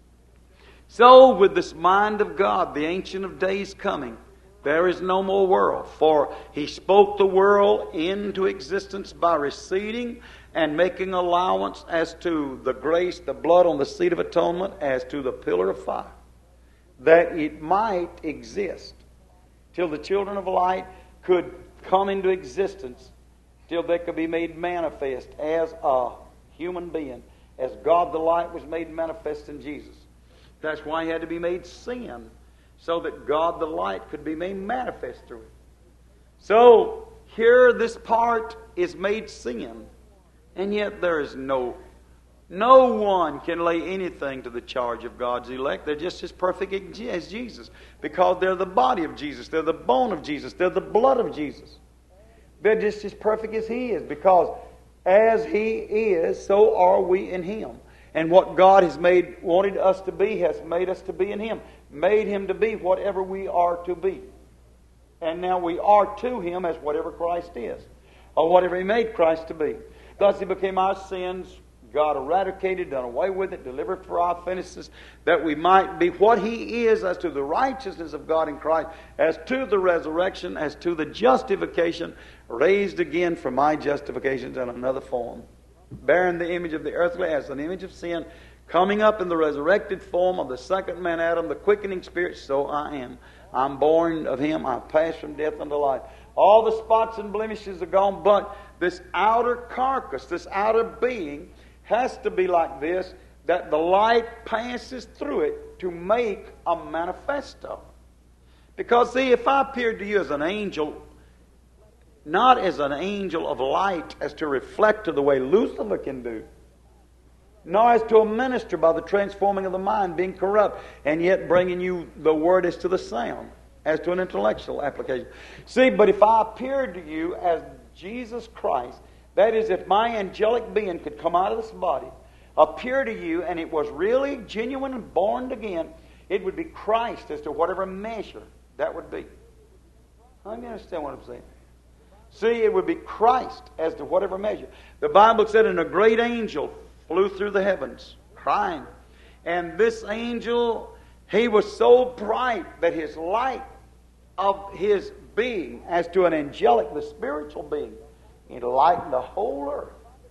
Speaker 1: So with this mind of God, the Ancient of Days coming, there is no more world. For He spoke the world into existence by receding and making allowance as to the grace, the blood on the seat of atonement, as to the pillar of fire, that it might exist till the children of light could come into existence, till they could be made manifest as a human being, as God the light was made manifest in Jesus. That's why He had to be made sin, so that God the light could be made manifest through it. So here this part is made sin, and yet there is no one can lay anything to the charge of God's elect. They're just as perfect as Jesus, because they're the body of Jesus, they're the bone of Jesus, they're the blood of Jesus. They're just as perfect as He is, because as He is, so are we in Him. And what God has wanted us to be, has made us to be in Him. Made Him to be whatever we are to be. And now we are to Him as whatever Christ is, or whatever He made Christ to be. Thus He became our sins. God eradicated, done away with it, delivered for our offenses, that we might be what He is as to the righteousness of God in Christ, as to the resurrection, as to the justification, raised again for my justifications in another form, bearing the image of the earthly as an image of sin, coming up in the resurrected form of the second man Adam, the quickening spirit, so I am. I'm born of Him, I pass from death unto life. All the spots and blemishes are gone, but this outer carcass, this outer being, has to be like this, that the light passes through it to make a manifesto. Because see, if I appeared to you as an angel, not as an angel of light as to reflect to the way Lucifer can do, nor as to a minister by the transforming of the mind, being corrupt, and yet bringing you the word as to the sound, as to an intellectual application. See, but if I appeared to you as Jesus Christ, that is, if my angelic being could come out of this body, appear to you, and it was really genuine and born again, it would be Christ as to whatever measure that would be. How do you understand what I'm saying? See, it would be Christ as to whatever measure. The Bible said, and a great angel flew through the heavens, crying. And this angel, he was so bright that his light of his being, as to an angelic, the spiritual being, it lightened the whole earth.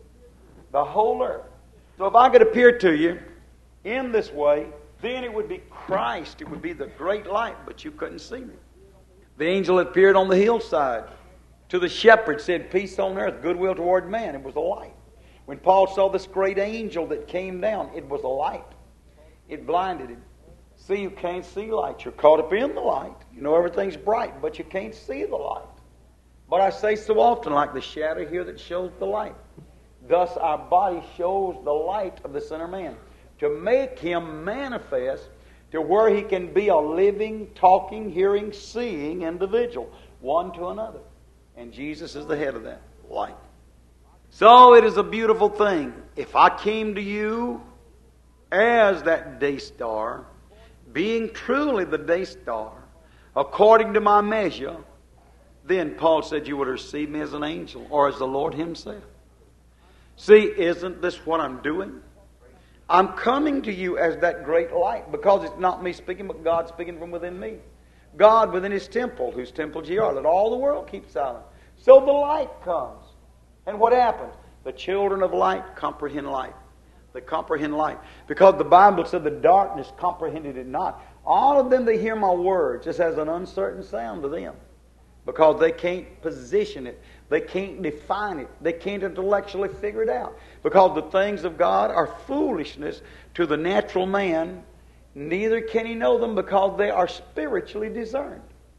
Speaker 1: The whole earth. So if I could appear to you in this way, then it would be Christ. It would be the great light, but you couldn't see me. The angel appeared on the hillside to the shepherd, said, peace on earth, goodwill toward man. It was a light. When Paul saw this great angel that came down, it was a light. It blinded him. See, you can't see light. You're caught up in the light. You know everything's bright, but you can't see the light. But I say so often, like the shadow here that shows the light. Thus our body shows the light of the sinner man, to make him manifest to where he can be a living, talking, hearing, seeing individual, one to another. And Jesus is the head of that light. So it is a beautiful thing. If I came to you as that day star, being truly the day star, according to my measure, then Paul said you would receive me as an angel or as the Lord Himself. See, isn't this what I'm doing? I'm coming to you as that great light, because it's not me speaking, but God speaking from within me. God within His temple, whose temple ye are. Let all the world keep silent. So the light comes. And what happens? The children of light comprehend light. They comprehend light. Because the Bible said the darkness comprehended it not. All of them that hear my word just has an uncertain sound to them. Because they can't position it. They can't define it. They can't intellectually figure it out. Because the things of God are foolishness to the natural man. Neither can he know them, because they are spiritually discerned.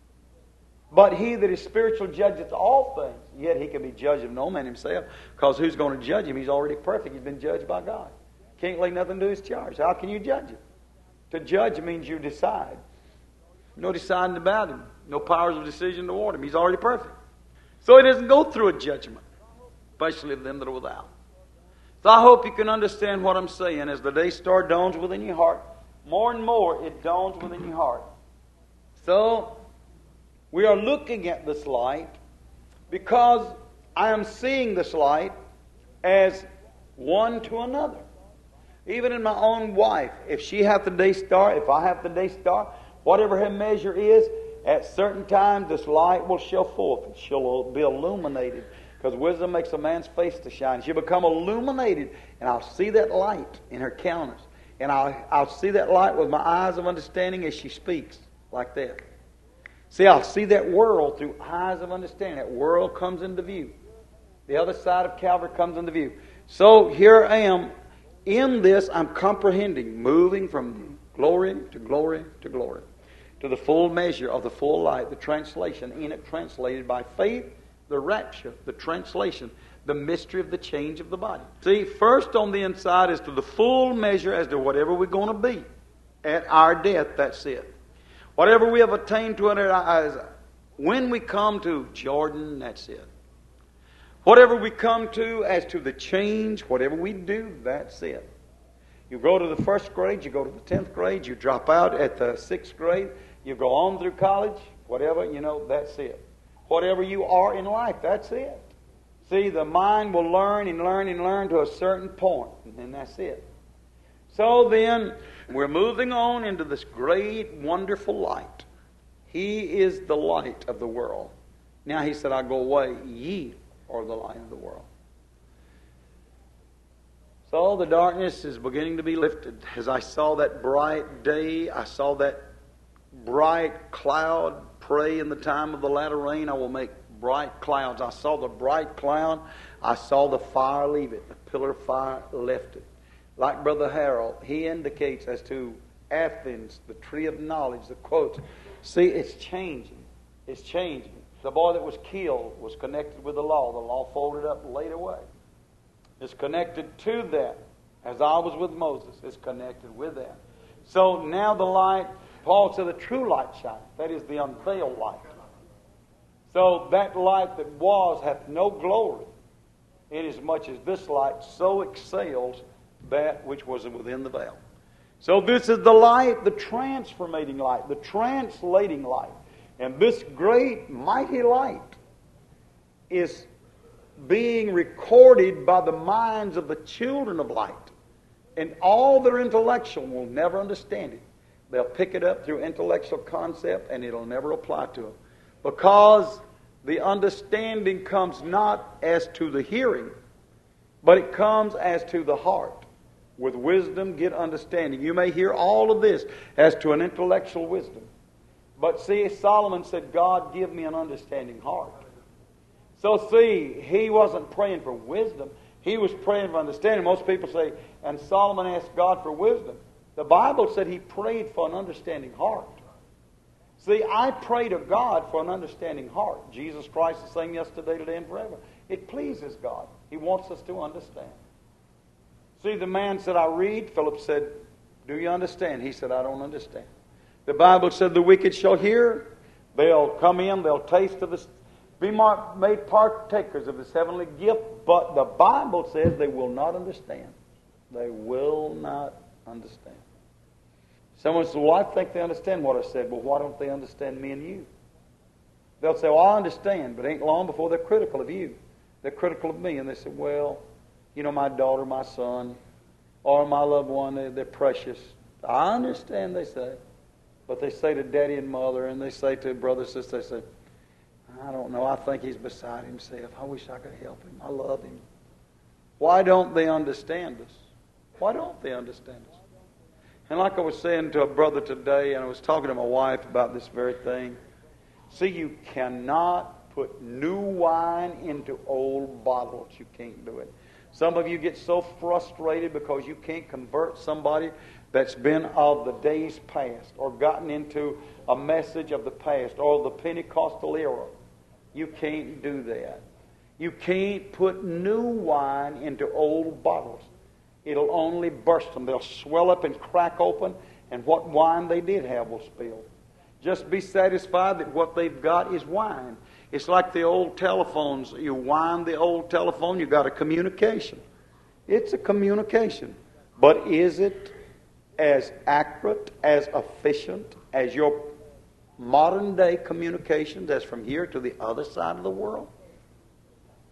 Speaker 1: But he that is spiritual judgeth all things. Yet he can be judged of no man himself. Because who's going to judge him? He's already perfect. He's been judged by God. Can't lay nothing to his charge. How can you judge him? To judge means you decide. No deciding about him. No powers of decision toward him. He's already perfect. So he doesn't go through a judgment, especially them that are without. So I hope you can understand what I'm saying. As the day star dawns within your heart, more and more it dawns within your heart. So we are looking at this light because I am seeing this light as one to another. Even in my own wife, if she hath the day star, if I have the day star, whatever her measure is, at certain times this light will show forth. She'll be illuminated. Because wisdom makes a man's face to shine. She'll become illuminated, and I'll see that light in her countenance. And I'll see that light with my eyes of understanding as she speaks, like that. See, I'll see that world through eyes of understanding. That world comes into view. The other side of Calvary comes into view. So here I am. In this, I'm comprehending, moving from glory to glory to glory, to the full measure of the full light, the translation in it translated by faith, the rapture, the translation, the mystery of the change of the body. See, first on the inside is to the full measure as to whatever we're going to be at our death. That's it. Whatever we have attained to it, when we come to Jordan, that's it. Whatever we come to as to the change, whatever we do, that's it. You go to the first grade, you go to the 10th grade, you drop out at the 6th grade, you go on through college, whatever, that's it. Whatever you are in life, that's it. See, the mind will learn and learn and learn to a certain point, and then that's it. So then, we're moving on into this great, wonderful light. He is the light of the world. Now he said, I go away, ye are the light of the world. So the darkness is beginning to be lifted. As I saw that bright day, I saw that bright cloud. Pray in the time of the latter rain, I will make bright clouds. I saw the bright cloud. I saw the fire leave it. The pillar of fire left it. Like Brother Harold, he indicates as to Athens, the tree of knowledge, the quotes. See, it's changing. It's changing. The boy that was killed was connected with the law. The law folded up and laid away. It's connected to that. As I was with Moses, it's connected with that. So now the light, Paul said the true light shines. That is the unveiled light. So that light that was hath no glory, inasmuch as this light so excels that which was within the veil. So this is the light, the transformating light, the translating light. And this great, mighty light is being recorded by the minds of the children of light. And all their intellectual will never understand it. They'll pick it up through intellectual concept and it'll never apply to them. Because the understanding comes not as to the hearing, but it comes as to the heart. With wisdom, get understanding. You may hear all of this as to an intellectual wisdom. But see, Solomon said, God, give me an understanding heart. So see, he wasn't praying for wisdom. He was praying for understanding. Most people say, and Solomon asked God for wisdom. The Bible said he prayed for an understanding heart. See, I pray to God for an understanding heart. Jesus Christ is the same yesterday, today, and forever. It pleases God. He wants us to understand. See, the man said, I read. Philip said, do you understand? He said, I don't understand. The Bible said the wicked shall hear. They'll come in, they'll taste of this, be made partakers of this heavenly gift. But the Bible says they will not understand. They will not understand. Someone says, well, I think they understand what I said. Well, why don't they understand me and you? They'll say, well, I understand, but it ain't long before they're critical of you. They're critical of me. And they say, well, my daughter, my son, or my loved one, they're precious. I understand, they say. But they say to daddy and mother, and they say to brother and sister, they say, I don't know, I think he's beside himself. I wish I could help him. I love him. Why don't they understand us? Why don't they understand us? And like I was saying to a brother today, and I was talking to my wife about this very thing. See, you cannot put new wine into old bottles. You can't do it. Some of you get so frustrated because you can't convert somebody that's been of the days past or gotten into a message of the past or the Pentecostal era. You can't do that. You can't put new wine into old bottles. It'll only burst them. They'll swell up and crack open, and what wine they did have will spill. Just be satisfied that what they've got is wine. It's like the old telephones. You wind the old telephone, you got a communication. It's a communication. But is it as accurate, as efficient as your modern day communications as from here to the other side of the world?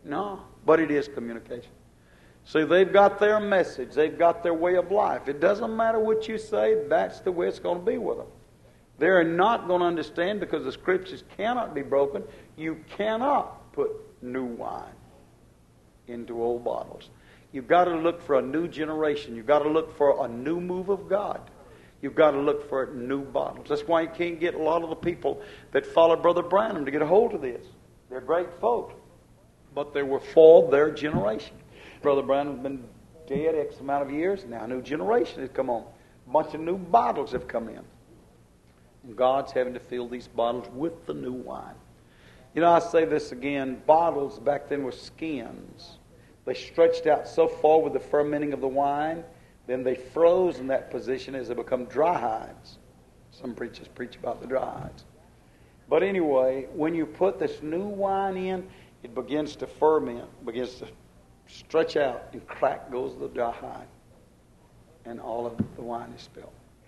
Speaker 1: No, but it is communication. See, they've got their message. They've got their way of life. It doesn't matter what you say. That's the way it's going to be with them. They're not going to understand because the Scriptures cannot be broken. You cannot put new wine into old bottles. You've got to look for a new generation. You've got to look for a new move of God. You've got to look for new bottles. That's why you can't get a lot of the people that follow Brother Branham to get a hold of this. They're great folk, but they were for their generation. Brother Branham's been dead X amount of years. Now a new generation has come on. A bunch of new bottles have come in. And God's having to fill these bottles with the new wine. You know, I say this again. Bottles back then were skins. They stretched out so far with the fermenting of the wine, then they froze in that position as they become dry hides. Some preachers preach about the dry hides. But anyway, when you put this new wine in, it begins to ferment, begins to stretch out, and crack goes the dry hide. And all of the wine is spilled.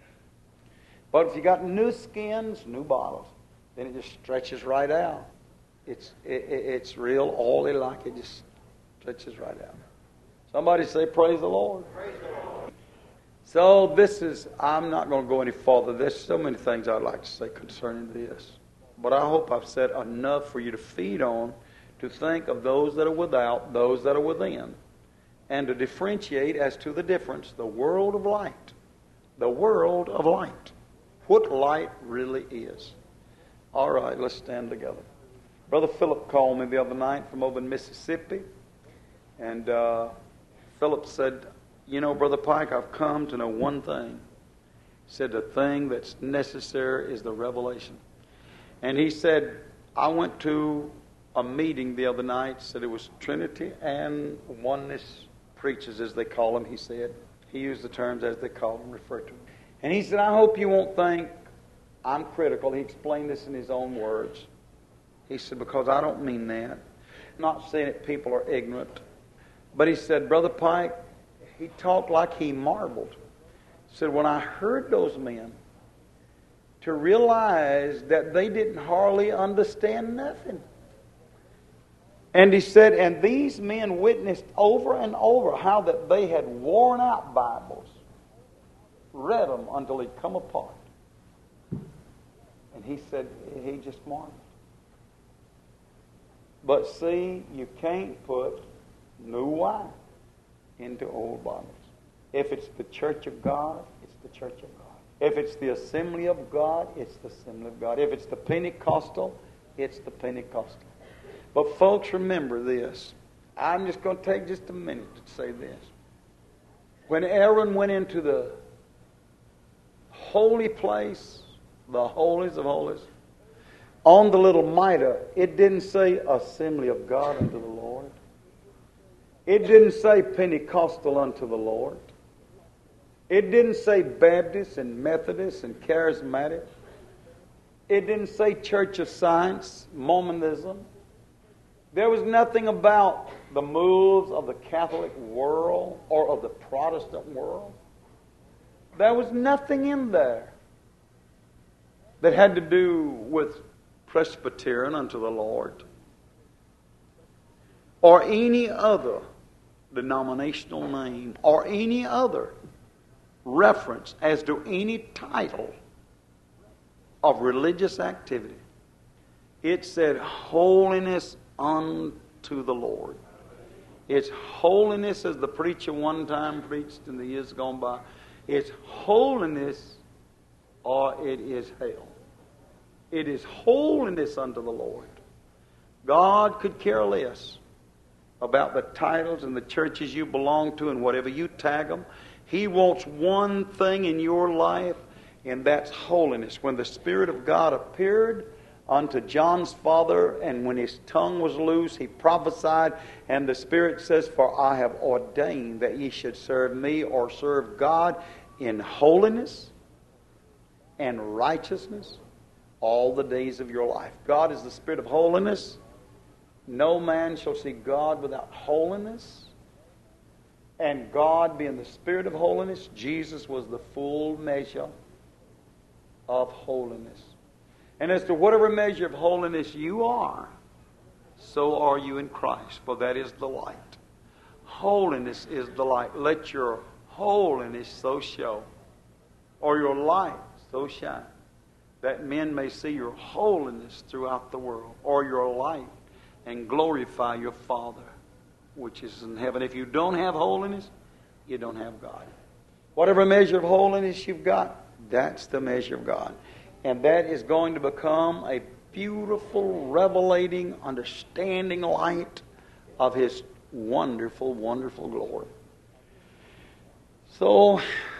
Speaker 1: But if you got new skins, new bottles, then it just stretches right out. It's real oily like it just stretches right out. Somebody say, praise the Lord. Praise the Lord. So this is, I'm not going to go any farther. There's so many things I'd like to say concerning this. But I hope I've said enough for you to feed on, to think of those that are without, those that are within, and to differentiate as to the difference, the world of light. The world of light. What light really is. All right, let's stand together. Brother Philip called me the other night from over in Mississippi. And Philip said, you know, Brother Pike, I've come to know one thing. He said, the thing that's necessary is the revelation. And he said, I went to a meeting the other night, said it was Trinity and Oneness preachers, as they call them, he said. He used the terms as they call them, refer to them. And he said, I hope you won't think I'm critical. He explained this in his own words. He said, because I don't mean that. I'm not saying that people are ignorant. But he said, Brother Pike, he talked like he marveled. He said, when I heard those men, to realize that they didn't hardly understand nothing. And he said, and these men witnessed over and over how that they had worn out Bibles, read them until they'd come apart. And he said, he just marveled. But see, you can't put new wine into old bottles. If it's the church of God, it's the church of God. If it's the assembly of God, it's the assembly of God. If it's the Pentecostal, it's the Pentecostal. But folks, remember this. I'm just going to take just a minute to say this. When Aaron went into the holy place, the holies of holies, on the little mitre, it didn't say assembly of God unto the Lord. It didn't say Pentecostal unto the Lord. It didn't say Baptist and Methodist and Charismatic. It didn't say Church of Science, Mormonism. There was nothing about the moves of the Catholic world or of the Protestant world. There was nothing in there that had to do with Presbyterian unto the Lord or any other denominational name or any other reference as to any title of religious activity. It said holiness unto the Lord. It's holiness, as the preacher one time preached in the years gone by. It's holiness or it is hell. It is holiness unto the Lord. God could care less about the titles and the churches you belong to and whatever you tag them. He wants one thing in your life, and that's holiness. When the Spirit of God appeared unto John's father, and when his tongue was loose, he prophesied, and the Spirit says, for I have ordained that ye should serve me or serve God in holiness and righteousness all the days of your life. God is the Spirit of holiness. No man shall see God without holiness. And God being the Spirit of holiness, Jesus was the full measure of holiness. And as to whatever measure of holiness you are, so are you in Christ, for that is the light. Holiness is the light. Let your holiness so show, or your light so shine, that men may see your holiness throughout the world, or your light, and glorify your Father which is in heaven. If you don't have holiness, you don't have God. Whatever measure of holiness you've got, that's the measure of God. And that is going to become a beautiful, revelating, understanding light of His wonderful, wonderful glory. So,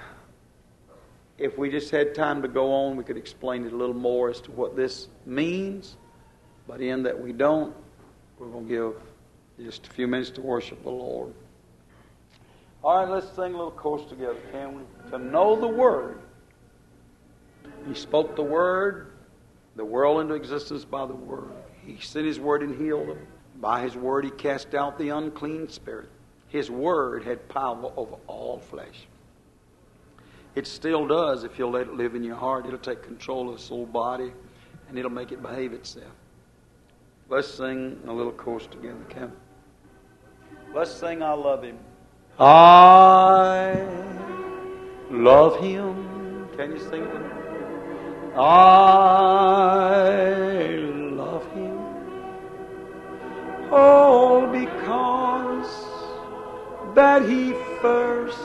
Speaker 1: if we just had time to go on, we could explain it a little more as to what this means. But in that we don't, we're going to give just a few minutes to worship the Lord. All right, let's sing a little chorus together, can we? To know the Word. He spoke the Word, the world into existence by the Word. He sent His Word and healed them. By His Word He cast out the unclean spirit. His Word had power over all flesh. It still does if you'll let it live in your heart. It'll take control of the soul body, and it'll make it behave itself. Let's sing a little chorus together, can we? Let's sing I Love Him. I love Him. Can you sing it with me? I love Him. All because that He first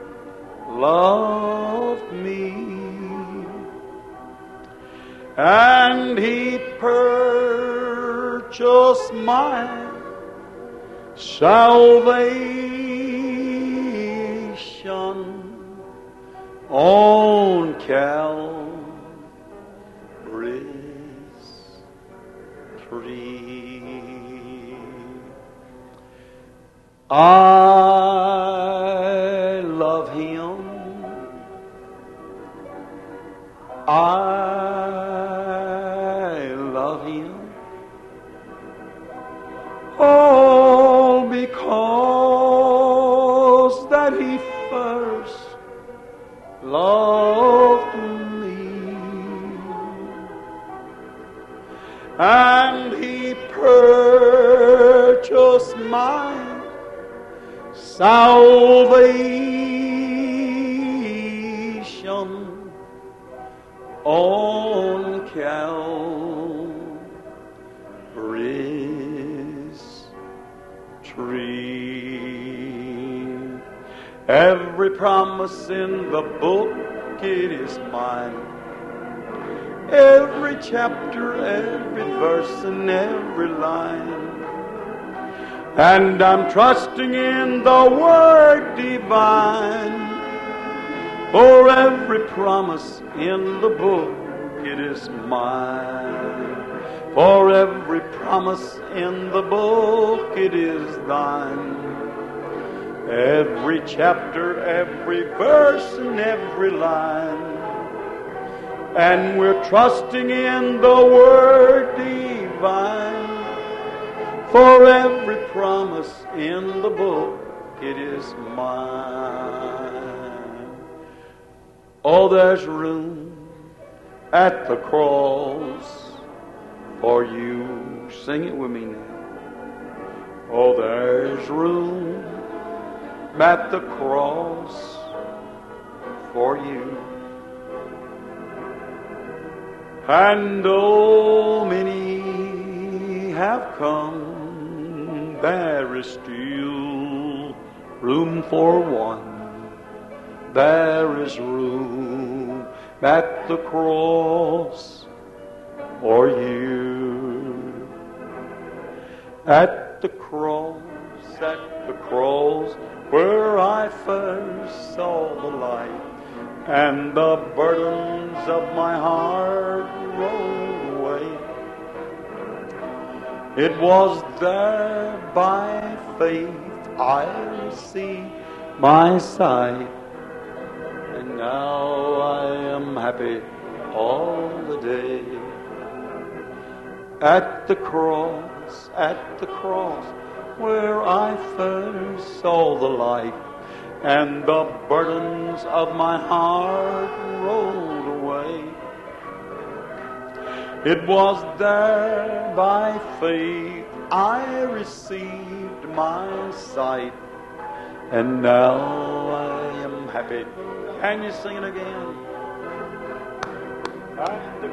Speaker 1: loved me, and He purchased my salvation on Calvary's tree. I love Him. I love Him. All because that He first loved me, and He purchased my salvation on Calvary's tree. Every promise in the book, it is mine. Every chapter, every verse, and every line. And I'm trusting in the Word divine. For every promise in the book, it is mine. For every promise in the book, it is thine. Every chapter, every verse, and every line. And we're trusting in the Word divine. For every promise in the book, it is mine. Oh, there's room at the cross for you. Sing it with me now. Oh, there's room at the cross for you. And oh, many have come, there is still room for one. There is room at the cross for you. At the cross, where I first saw the light, and the burdens of my heart rolled away. It was there by faith I received my sight, and now I am happy all the day. At the cross, where I first saw the light, and the burdens of my heart rolled away. It was there by faith I received my sight, and now I am happy. Can you sing it again? At the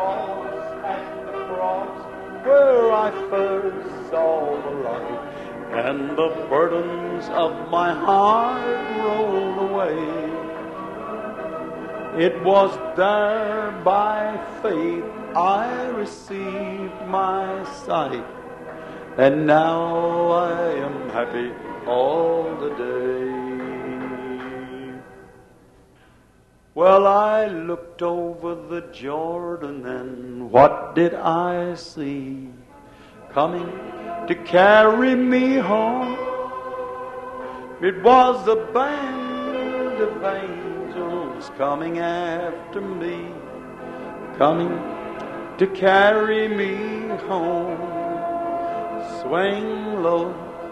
Speaker 1: cross, where I first saw the light, and the burdens of my heart rolled away. It was there by faith I received my sight, and now I am happy all the day. Well, I looked over the Jordan, and what did I see? Coming to carry me home, it was a band of angels coming after me, coming to carry me home. Swing low,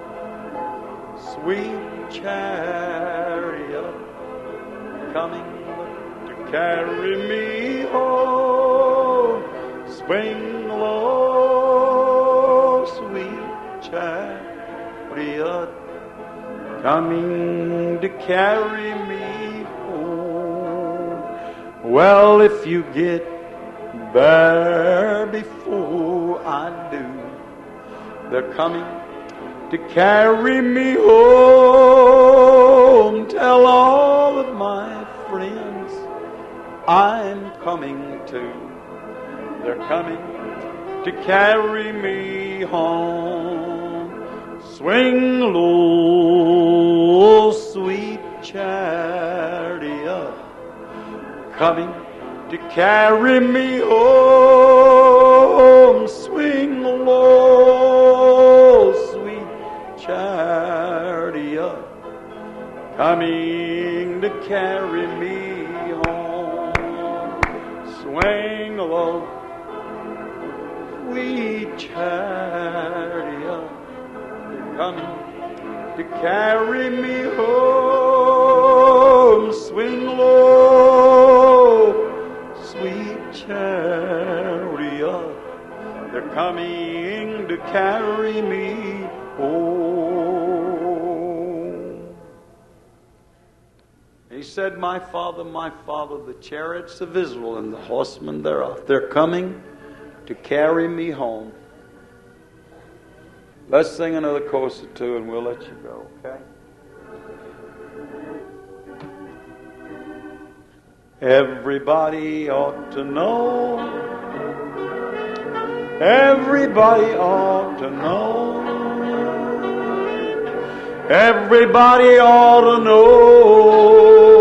Speaker 1: sweet chariot, coming to carry me home. Swing low, sweet chariot, coming to carry me home. Well, if you get there before I do, they're coming to carry me home. Tell all of my friends I'm coming too. They're coming to carry me home. Swing low, sweet chariot, coming to carry me home. Swing low, sweet chariot, coming to carry me home. Swing low, sweet chariot, coming to carry me home. Swing low, sweet chariot, they're coming to carry me home. And he said, my Father, the chariots of Israel and the horsemen thereof, they're coming to carry me home. Let's sing another chorus or two and we'll let you go, okay? Everybody ought to know. Everybody ought to know. Everybody ought to know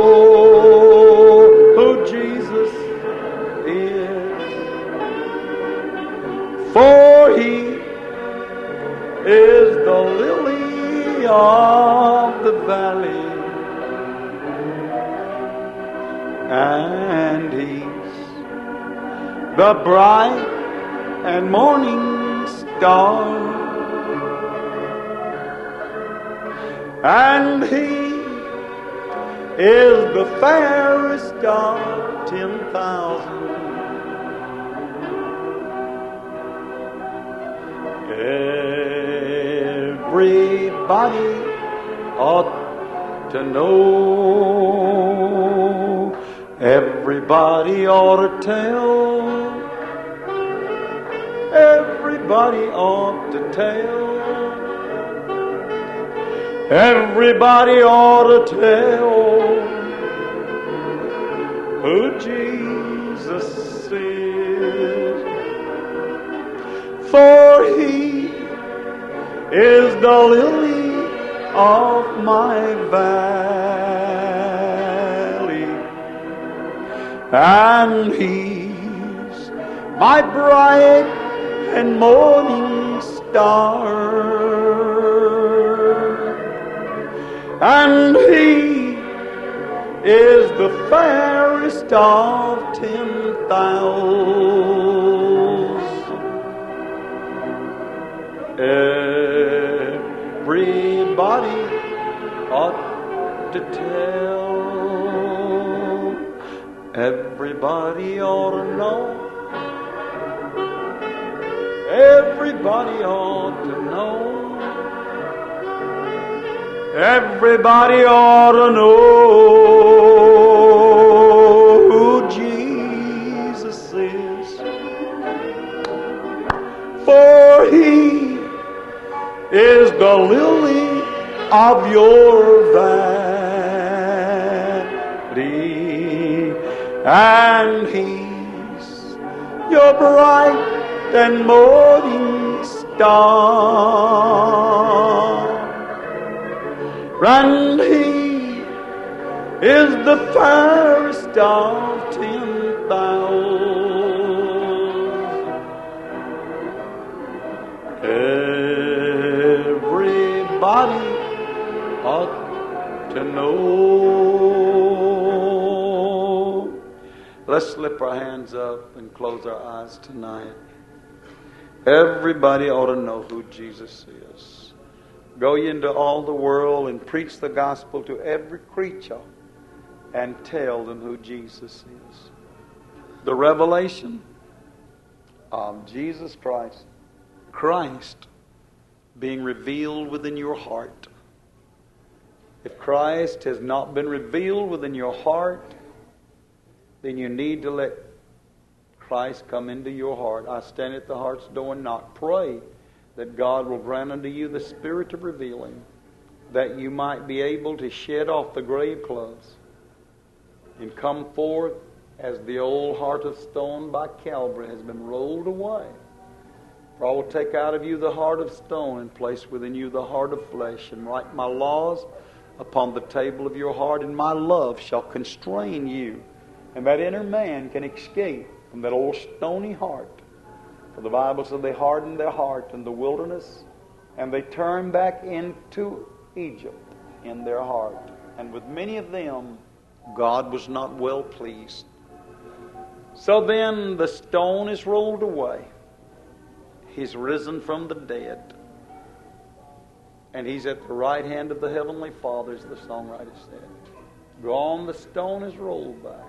Speaker 1: who Jesus is. For He is the lily of the valley, and He's the bright and morning star, and He is the fairest of 10,000. Everybody ought to know. Everybody ought to tell. Everybody ought to tell. Everybody ought to tell who Jesus is. For He is the lily of my valley, and He's my bright and morning star, and He is the fairest of 10,000. Everybody ought to tell. Everybody ought to know. Everybody ought to know. Everybody ought to know who Jesus is. For He is the lily of your valley, and He's your bright and morning star, and He is the fairest of 10,000. Everybody ought to know. Let's slip our hands up and close our eyes tonight. Everybody ought to know who Jesus is. Go ye into all the world and preach the gospel to every creature and tell them who Jesus is. The revelation of Jesus Christ, Christ being revealed within your heart. If Christ has not been revealed within your heart, then you need to let Christ come into your heart. I stand at the heart's door and knock. Pray that God will grant unto you the spirit of revealing, that you might be able to shed off the grave clothes and come forth as the old heart of stone by Calvary has been rolled away. For I will take out of you the heart of stone and place within you the heart of flesh, and write my laws upon the table of your heart, and my love shall constrain you, and that inner man can escape from that old stony heart. For the Bible said they hardened their heart in the wilderness, and they turned back into Egypt in their heart. And with many of them, God was not well pleased. So then the stone is rolled away. He's risen from the dead. And He's at the right hand of the Heavenly Father, as the songwriter said. Gone, the stone is rolled back.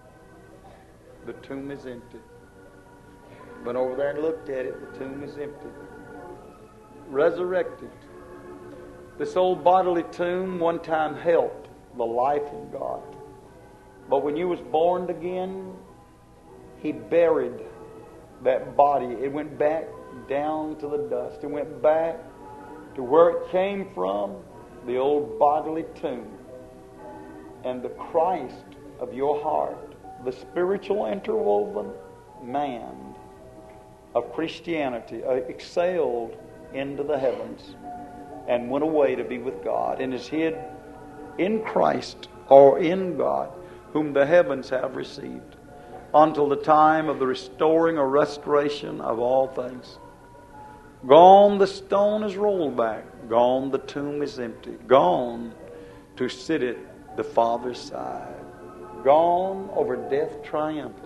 Speaker 1: The tomb is empty. Went over there and looked at it. The tomb is empty. Resurrected. This old bodily tomb one time held the life of God. But when you was born again, He buried that body. It went back down to the dust. It went back to where it came from, the old bodily tomb. And the Christ of your heart, the spiritual interwoven man of Christianity, exhaled into the heavens and went away to be with God, and is hid in Christ or in God, whom the heavens have received, until the time of the restoring or restoration of all things. Gone, the stone is rolled back. Gone, the tomb is empty. Gone to sit at the Father's side. Gone over death triumphant.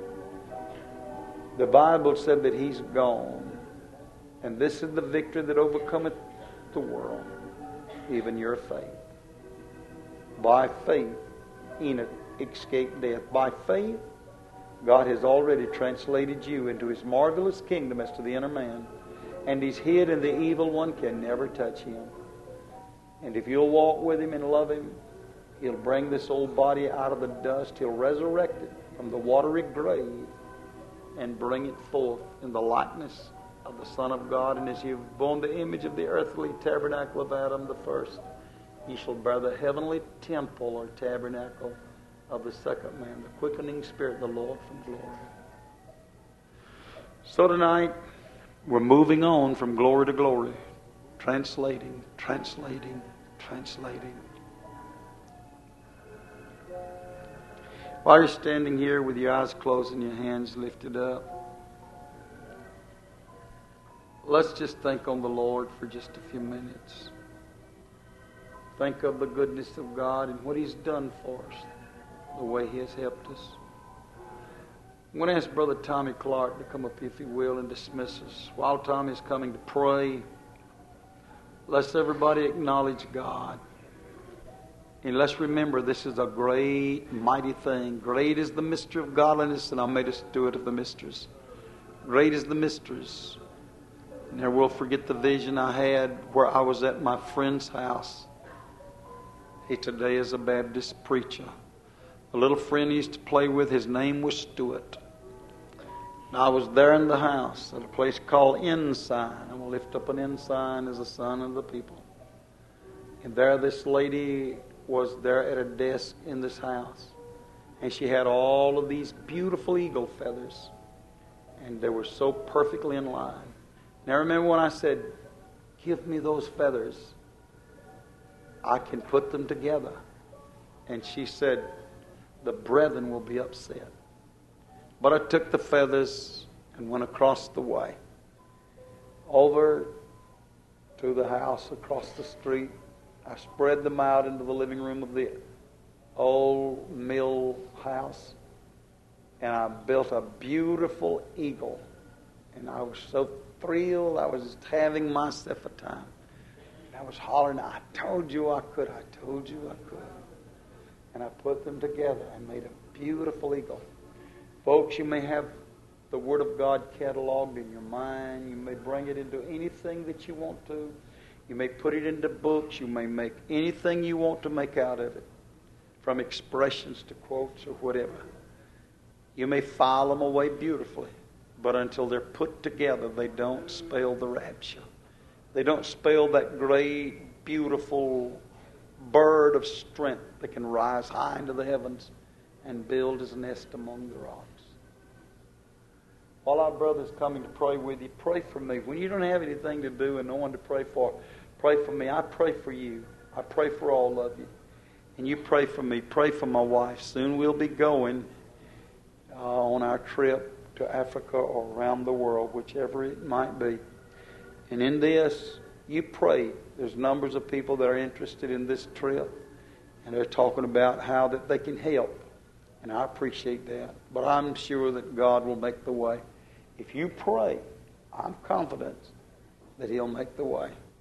Speaker 1: The Bible said that He's gone. And this is the victory that overcometh the world, even your faith. By faith, Enoch escaped death. By faith, God has already translated you into His marvelous kingdom as to the inner man. And He's hid, and the evil one can never touch him. And if you'll walk with Him and love Him, He'll bring this old body out of the dust. He'll resurrect it from the watery grave and bring it forth in the likeness of the Son of God. And as you've borne the image of the earthly tabernacle of Adam the first, ye shall bear the heavenly temple or tabernacle of the second man, the quickening Spirit, the Lord from glory. So tonight, we're moving on from glory to glory, translating. While you're standing here with your eyes closed and your hands lifted up, let's just think on the Lord for just a few minutes. Think of the goodness of God and what He's done for us, the way He has helped us. I'm going to ask Brother Tommy Clark to come up, if he will, and dismiss us. While Tommy's coming to pray, let's everybody acknowledge God. And let's remember, this is a great, mighty thing. Great is the mystery of godliness, and I made a steward of the mysteries. Great is the mysteries Never will forget the vision I had where I was at my friend's house. He today is a Baptist preacher. The little friend he used to play with, his name was Stuart. And I was there in the house at a place called Ensign. I'm going to lift up an ensign as a son of the people. And there this lady was there at a desk in this house. And she had all of these beautiful eagle feathers. And they were so perfectly in line. Now remember when I said, give me those feathers. I can put them together. And she said, the brethren will be upset. But I took the feathers and went across the way. Over to the house across the street. I spread them out into the living room of the old mill house. And I built a beautiful eagle. And I was so thrilled. I was just having myself a time. And I was hollering, I told you I could. I told you I could. And I put them together and made a beautiful eagle. Folks, you may have the Word of God cataloged in your mind. You may bring it into anything that you want to. You may put it into books. You may make anything you want to make out of it, from expressions to quotes or whatever. You may file them away beautifully, but until they're put together, they don't spell the rapture. They don't spell that great, beautiful bird of strength that can rise high into the heavens and build his nest among the rocks. While our brother's coming to pray with you, pray for me. When you don't have anything to do and no one to pray for me. I pray for you. I pray for all of you. And you pray for me. Pray for my wife. Soon we'll be going on our trip to Africa or around the world, whichever it might be. And in this, you pray. There's numbers of people that are interested in this trip. And they're talking about how that they can help. And I appreciate that. But I'm sure that God will make the way. If you pray, I'm confident that He'll make the way.